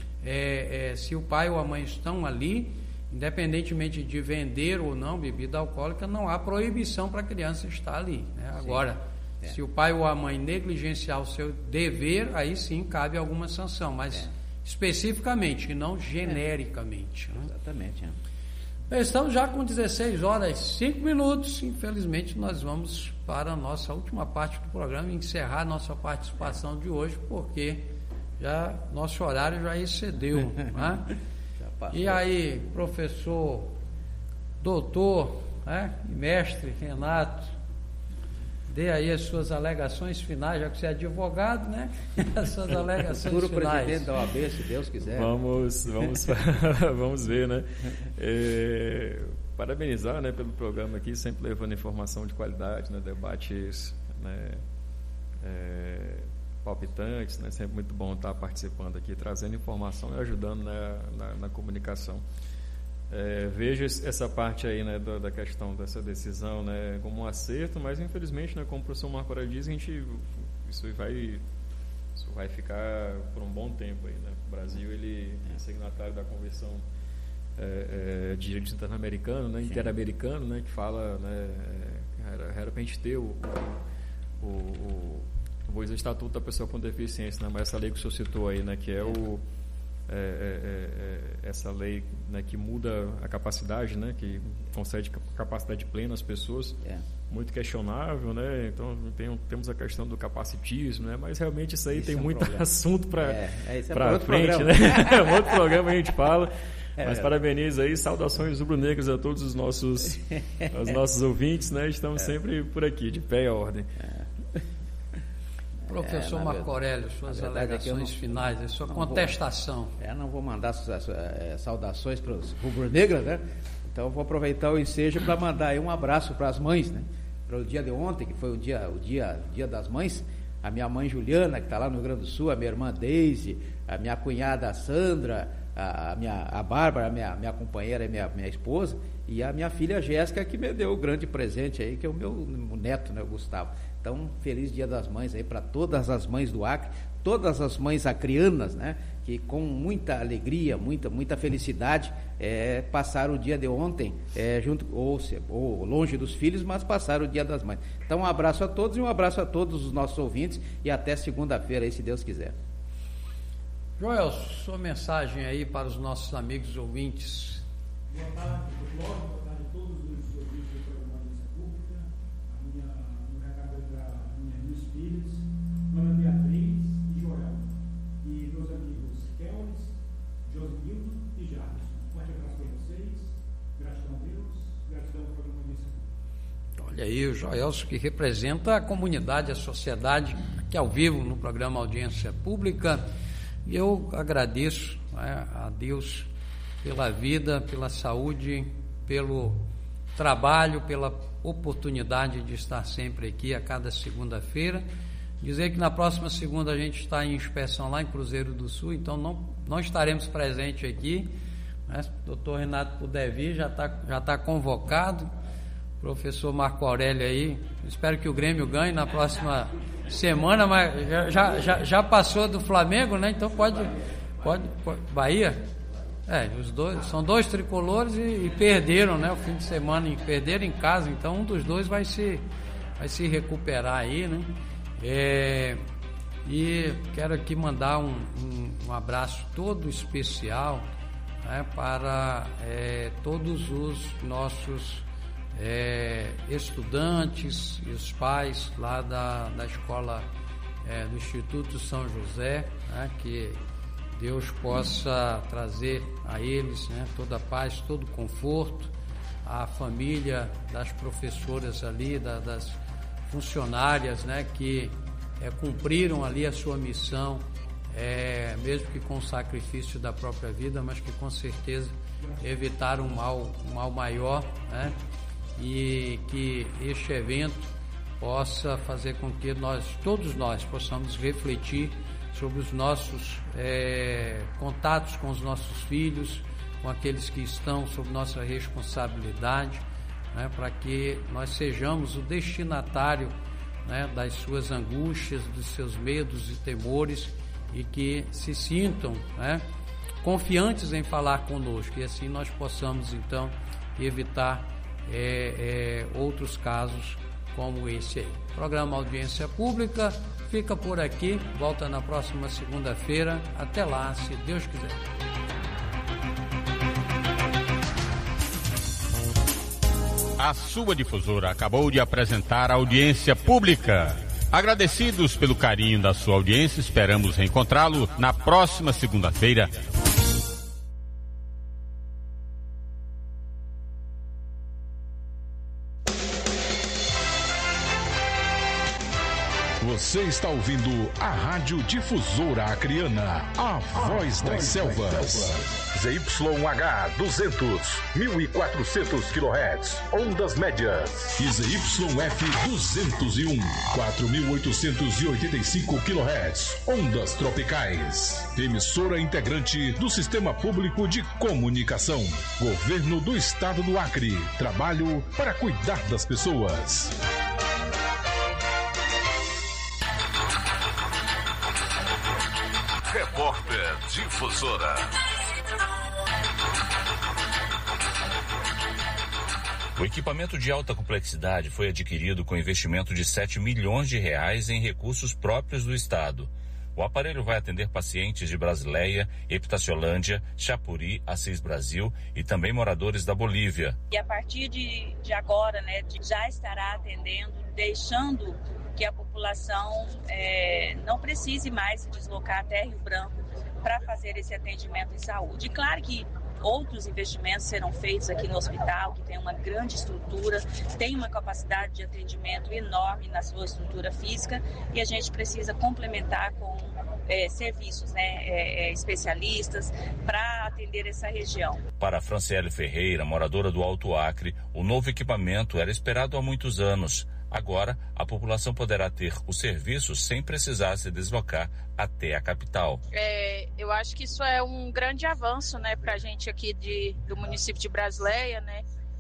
é, é, se o pai ou a mãe estão ali, independentemente de vender ou não bebida alcoólica, não há proibição para a criança estar ali, né? Agora... É. Se o pai ou a mãe negligenciar o seu dever, aí sim cabe alguma sanção, mas é. especificamente e não genericamente. É. Né? Exatamente. É. Estamos já com dezesseis horas e cinco minutos. Infelizmente, nós vamos para a nossa última parte do programa, encerrar a nossa participação de hoje, porque já nosso horário já excedeu. Né? Já e aí, professor, doutor, né? E mestre Renato, dê aí as suas alegações finais, já que você é advogado, né? As suas alegações Futuro finais. presidente da O A B, se Deus quiser. Vamos, vamos, vamos ver, né? É, parabenizar, né, pelo programa aqui, sempre levando informação de qualidade, né? Debates, né, é, palpitantes, né? Sempre muito bom estar participando aqui, trazendo informação e ajudando, né, na, na comunicação. É, vejo essa parte aí, né, da, da questão dessa decisão, né, como um acerto, mas infelizmente, né, como o professor Marco Aurélio diz, a gente, isso vai, isso vai ficar por um bom tempo aí, né? O Brasil, ele é signatário da Convenção é, é, de Direito Interamericano, né, Interamericano, né, que fala, né, era, era para a gente ter o, o, o, o, o Estatuto da Pessoa com Deficiência, né, mas essa lei que o senhor citou aí, né, que é o É, é, é, essa lei, né, que muda a capacidade, né, que concede capacidade plena às pessoas, é. muito questionável, né? Então tem, temos a questão do capacitismo, né? Mas realmente isso aí isso tem é um muito problema. Assunto para é, é, é frente, programa. Né? É um outro programa a gente fala. É, mas parabenizo aí, saudações rubro-negras a todos os nossos, os nossos ouvintes, né? Estamos é. sempre por aqui, de pé e ordem. É. Professor é, Marco Aurélio, suas alegações é não, finais, a sua contestação. Vou, é, não vou mandar é, saudações para os rubro-negras, né? Então vou aproveitar o ensejo para mandar aí um abraço para as mães, né? Para o dia de ontem, que foi o dia, o dia, o dia das mães, a minha mãe Juliana, que está lá no Rio Grande do Sul, a minha irmã Deise, a minha cunhada Sandra, a, a, minha, a Bárbara, a minha, minha companheira e minha, minha esposa, e a minha filha Jéssica, que me deu o grande presente aí, que é o meu o neto, né, o Gustavo. Então, feliz Dia das Mães aí para todas as mães do Acre, todas as mães acrianas, né, que com muita alegria, muita, muita felicidade, é, passaram o dia de ontem, é, junto, ou, ou longe dos filhos, mas passaram o Dia das Mães. Então, um abraço a todos e um abraço a todos os nossos ouvintes e até segunda-feira aí, se Deus quiser. Joel, sua mensagem aí para os nossos amigos ouvintes. Boa tarde, boa tarde a todos os ouvintes do programa Audiência Pública. A minha, meu recado é para minhas duas filhas, Dona Beatriz e Joel. E meus amigos Kelvis, Josimildo e Jardim. Um forte abraço para vocês. Gratidão a Deus, gratidão ao programa Audiência Pública. Olha aí, o Joelso, que representa a comunidade, a sociedade, aqui ao vivo no programa Audiência Pública. E eu agradeço, né, a Deus pela vida, pela saúde, pelo trabalho, pela oportunidade de estar sempre aqui a cada segunda-feira. Dizer que na próxima segunda a gente está em inspeção lá em Cruzeiro do Sul, então não, não estaremos presentes aqui, mas se o doutor Renato puder vir, já está já tá convocado. Professor Marco Aurélio aí, espero que o Grêmio ganhe na próxima semana, mas já, já, já passou do Flamengo, né? Então pode, pode, pode Bahia, é, os dois, são dois tricolores e, e perderam, né? O fim de semana, e perderam em casa, então um dos dois vai se, vai se recuperar aí, né? É, e quero aqui mandar um, um, um abraço todo especial, né, para é, todos os nossos é, estudantes e os pais lá da, da escola é, do Instituto São José, né, que Deus possa trazer a eles, né, toda a paz, todo o conforto, a família das professoras ali, da, das funcionárias, né, que é, cumpriram ali a sua missão, é, mesmo que com o sacrifício da própria vida, mas que com certeza evitaram um mal, um mal maior, né, e que este evento possa fazer com que nós, todos nós, possamos refletir sobre os nossos é, contatos com os nossos filhos, com aqueles que estão sob nossa responsabilidade, né, para que nós sejamos o destinatário, né, das suas angústias, dos seus medos e temores, e que se sintam, né, confiantes em falar conosco, e assim nós possamos então evitar é, é, outros casos como esse aí. Programa Audiência Pública fica por aqui, volta na próxima segunda-feira. Até lá, se Deus quiser. A sua difusora acabou de apresentar a Audiência Pública. Agradecidos pelo carinho da sua audiência, esperamos reencontrá-lo na próxima segunda-feira. Você está ouvindo a Rádio Difusora Acreana, a voz das selvas. Z Y H duzentos, mil e quatrocentos quilohertz, ondas médias. E Z Y F duzentos e um, quatro mil oitocentos e oitenta e cinco quilohertz, ondas tropicais. Emissora integrante do Sistema Público de Comunicação. Governo do Estado do Acre. Trabalho para cuidar das pessoas. Repórter Difusora. O equipamento de alta complexidade foi adquirido com investimento de sete milhões de reais em recursos próprios do Estado. O aparelho vai atender pacientes de Brasileia, Epitaciolândia, Chapuri, Assis Brasil e também moradores da Bolívia. E a partir de, de agora, né, já estará atendendo, deixando que a população é, não precise mais se deslocar até Rio Branco para fazer esse atendimento em saúde. E claro que outros investimentos serão feitos aqui no hospital, que tem uma grande estrutura, tem uma capacidade de atendimento enorme na sua estrutura física, e a gente precisa complementar com é, serviços, né, é, especialistas para atender essa região. Para Franciele Ferreira, moradora do Alto Acre, o novo equipamento era esperado há muitos anos. Agora, a população poderá ter o serviço sem precisar se deslocar até a capital. É, eu acho que isso é um grande avanço, né, para a gente aqui de, do município de Brasileia, né,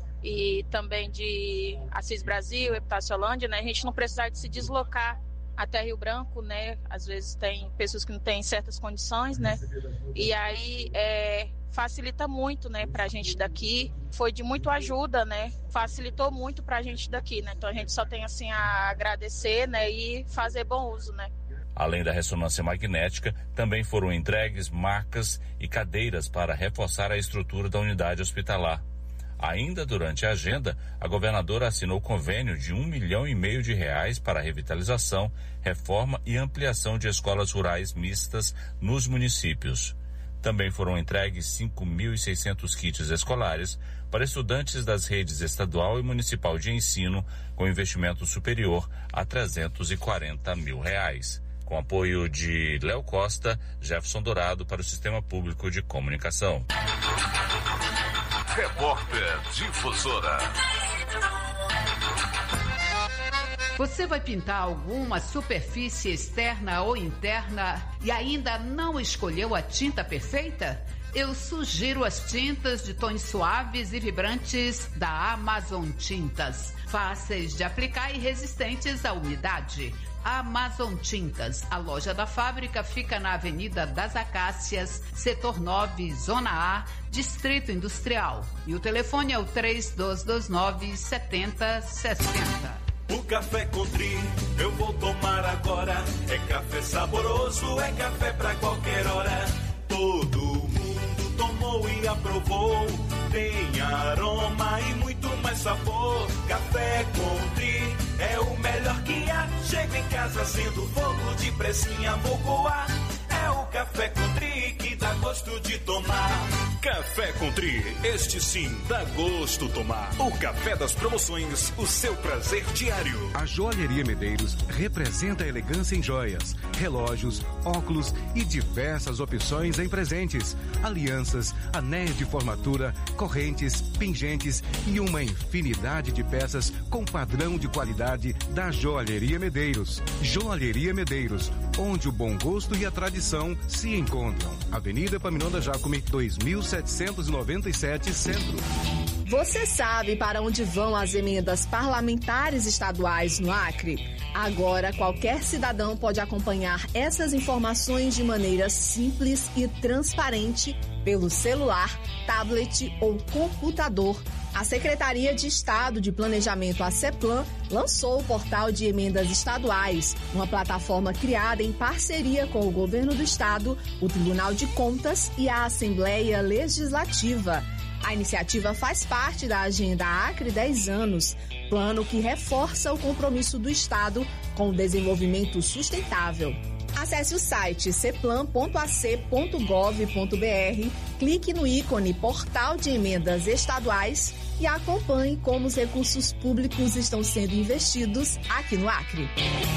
e também de Assis Brasil, Epitaciolândia, né, a gente não precisar de se deslocar até Rio Branco, né, às vezes tem pessoas que não têm certas condições, né, e aí é, facilita muito, né, para a gente daqui, foi de muito ajuda, né, facilitou muito para a gente daqui, né, então a gente só tem assim a agradecer, né, e fazer bom uso, né. Além da ressonância magnética, também foram entregues macas e cadeiras para reforçar a estrutura da unidade hospitalar. Ainda durante a agenda, a governadora assinou convênio de um milhão e meio de reais para a revitalização, reforma e ampliação de escolas rurais mistas nos municípios. Também foram entregues cinco mil e seiscentos kits escolares para estudantes das redes estadual e municipal de ensino, com investimento superior a trezentos e quarenta mil reais. Com apoio de Léo Costa, Jefferson Dourado para o Sistema Público de Comunicação. Repórter Difusora. Você vai pintar alguma superfície externa ou interna e ainda não escolheu a tinta perfeita? Eu sugiro as tintas de tons suaves e vibrantes da Amazon Tintas. Fáceis de aplicar e resistentes à umidade. Amazon Tintas. A loja da fábrica fica na Avenida das Acácias, Setor nove, Zona A, Distrito Industrial. E o telefone é o três dois dois nove, sete zero seis zero. O café Country eu vou tomar agora. É café saboroso, é café pra qualquer hora. Todo mundo tomou e aprovou. Tem aroma e muito mais sabor. Café Country é o melhor que há. Chego em casa sendo fogo de pressinha, vou coar. É o Café Country que dá gosto de tomar. Café Country, este sim dá gosto tomar. O café das promoções, o seu prazer diário. A Joalheria Medeiros representa a elegância em joias, relógios, óculos e diversas opções em presentes, alianças, anéis de formatura, correntes, pingentes e uma infinidade de peças com padrão de qualidade da Joalheria Medeiros. Joalheria Medeiros, onde o bom gosto e a tradição se encontram. Avenida Epaminondas Jacome, dois mil setecentos e noventa e sete, Centro. Você sabe para onde vão as emendas parlamentares estaduais no Acre? Agora, qualquer cidadão pode acompanhar essas informações de maneira simples e transparente pelo celular, tablet ou computador. A Secretaria de Estado de Planejamento, a CEPLAN, lançou o portal de emendas estaduais, uma plataforma criada em parceria com o Governo do Estado, o Tribunal de Contas e a Assembleia Legislativa. A iniciativa faz parte da Agenda Acre dez anos, plano que reforça o compromisso do Estado com o desenvolvimento sustentável. Acesse o site ceplan ponto a c ponto gov ponto b r, clique no ícone Portal de Emendas Estaduais e acompanhe como os recursos públicos estão sendo investidos aqui no Acre.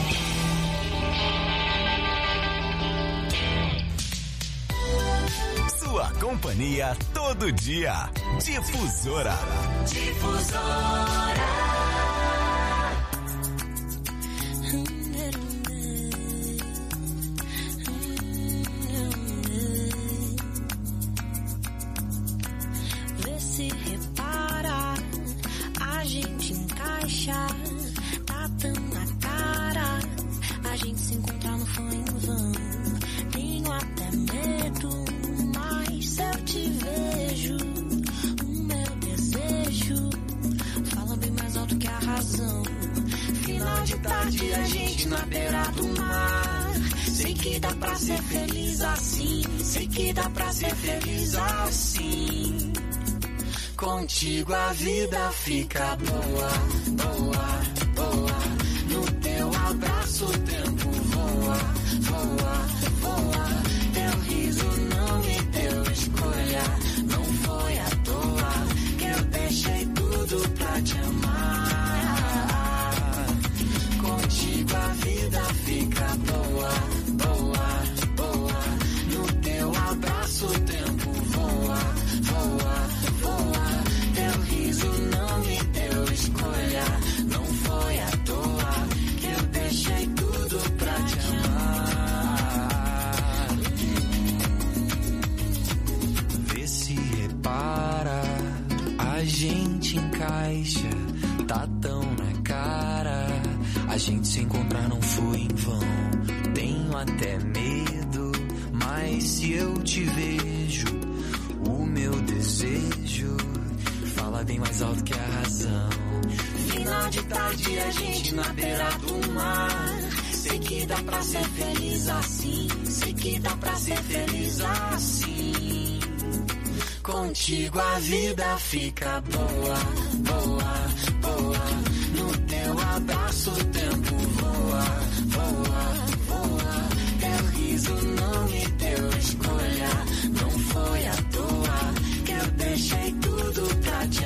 Sua companhia todo dia. Difusora. Difusora. Vê se repara, a gente encaixa, tá tão na cara, a gente se encontrar no fã em vão. Tenho até medo, mas se eu te vejo, o meu desejo fala bem mais alto que a razão. Final de tarde, a gente na beira do mar. Sei que dá pra ser feliz assim, sei que dá pra ser feliz assim. Contigo a vida fica boa, boa, boa. No teu abraço o tempo voa, voa, voa. Teu riso não me deu escolha, não foi à toa que eu deixei tudo pra te amar. Contigo a vida fica boa, boa, boa. No teu abraço o tempo voa, voa, voa. Teu riso não me deu escolha, não foi à toa que eu deixei tudo pra te amar. Vê se repara, a gente encaixa, tá tão na cara. A gente se encontrar não foi em vão. Tenho até medo, mas se eu te vejo, o meu desejo fala bem mais alto que a razão. Final de tarde, a gente na beira do mar. Sei que dá pra ser feliz assim, sei que dá pra ser feliz assim. Contigo a vida fica boa, boa, boa. No teu abraço o tempo voa, voa, voa. Teu riso não me deu escolha, não foi à toa que eu deixei tudo pra te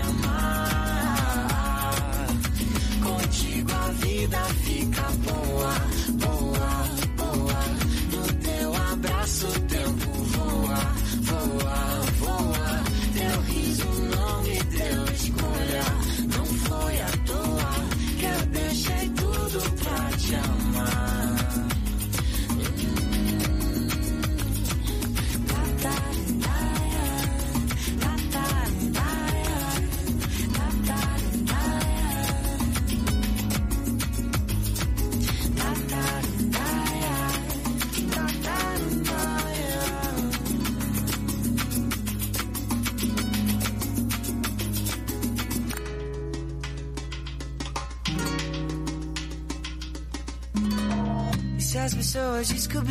amar. Contigo a vida fica boa, boa, boa. No teu abraço o tempo voa, voa, voa. Teu riso não me deu escolha, não foi à toa que eu deixei tudo Se as pessoas descobrirem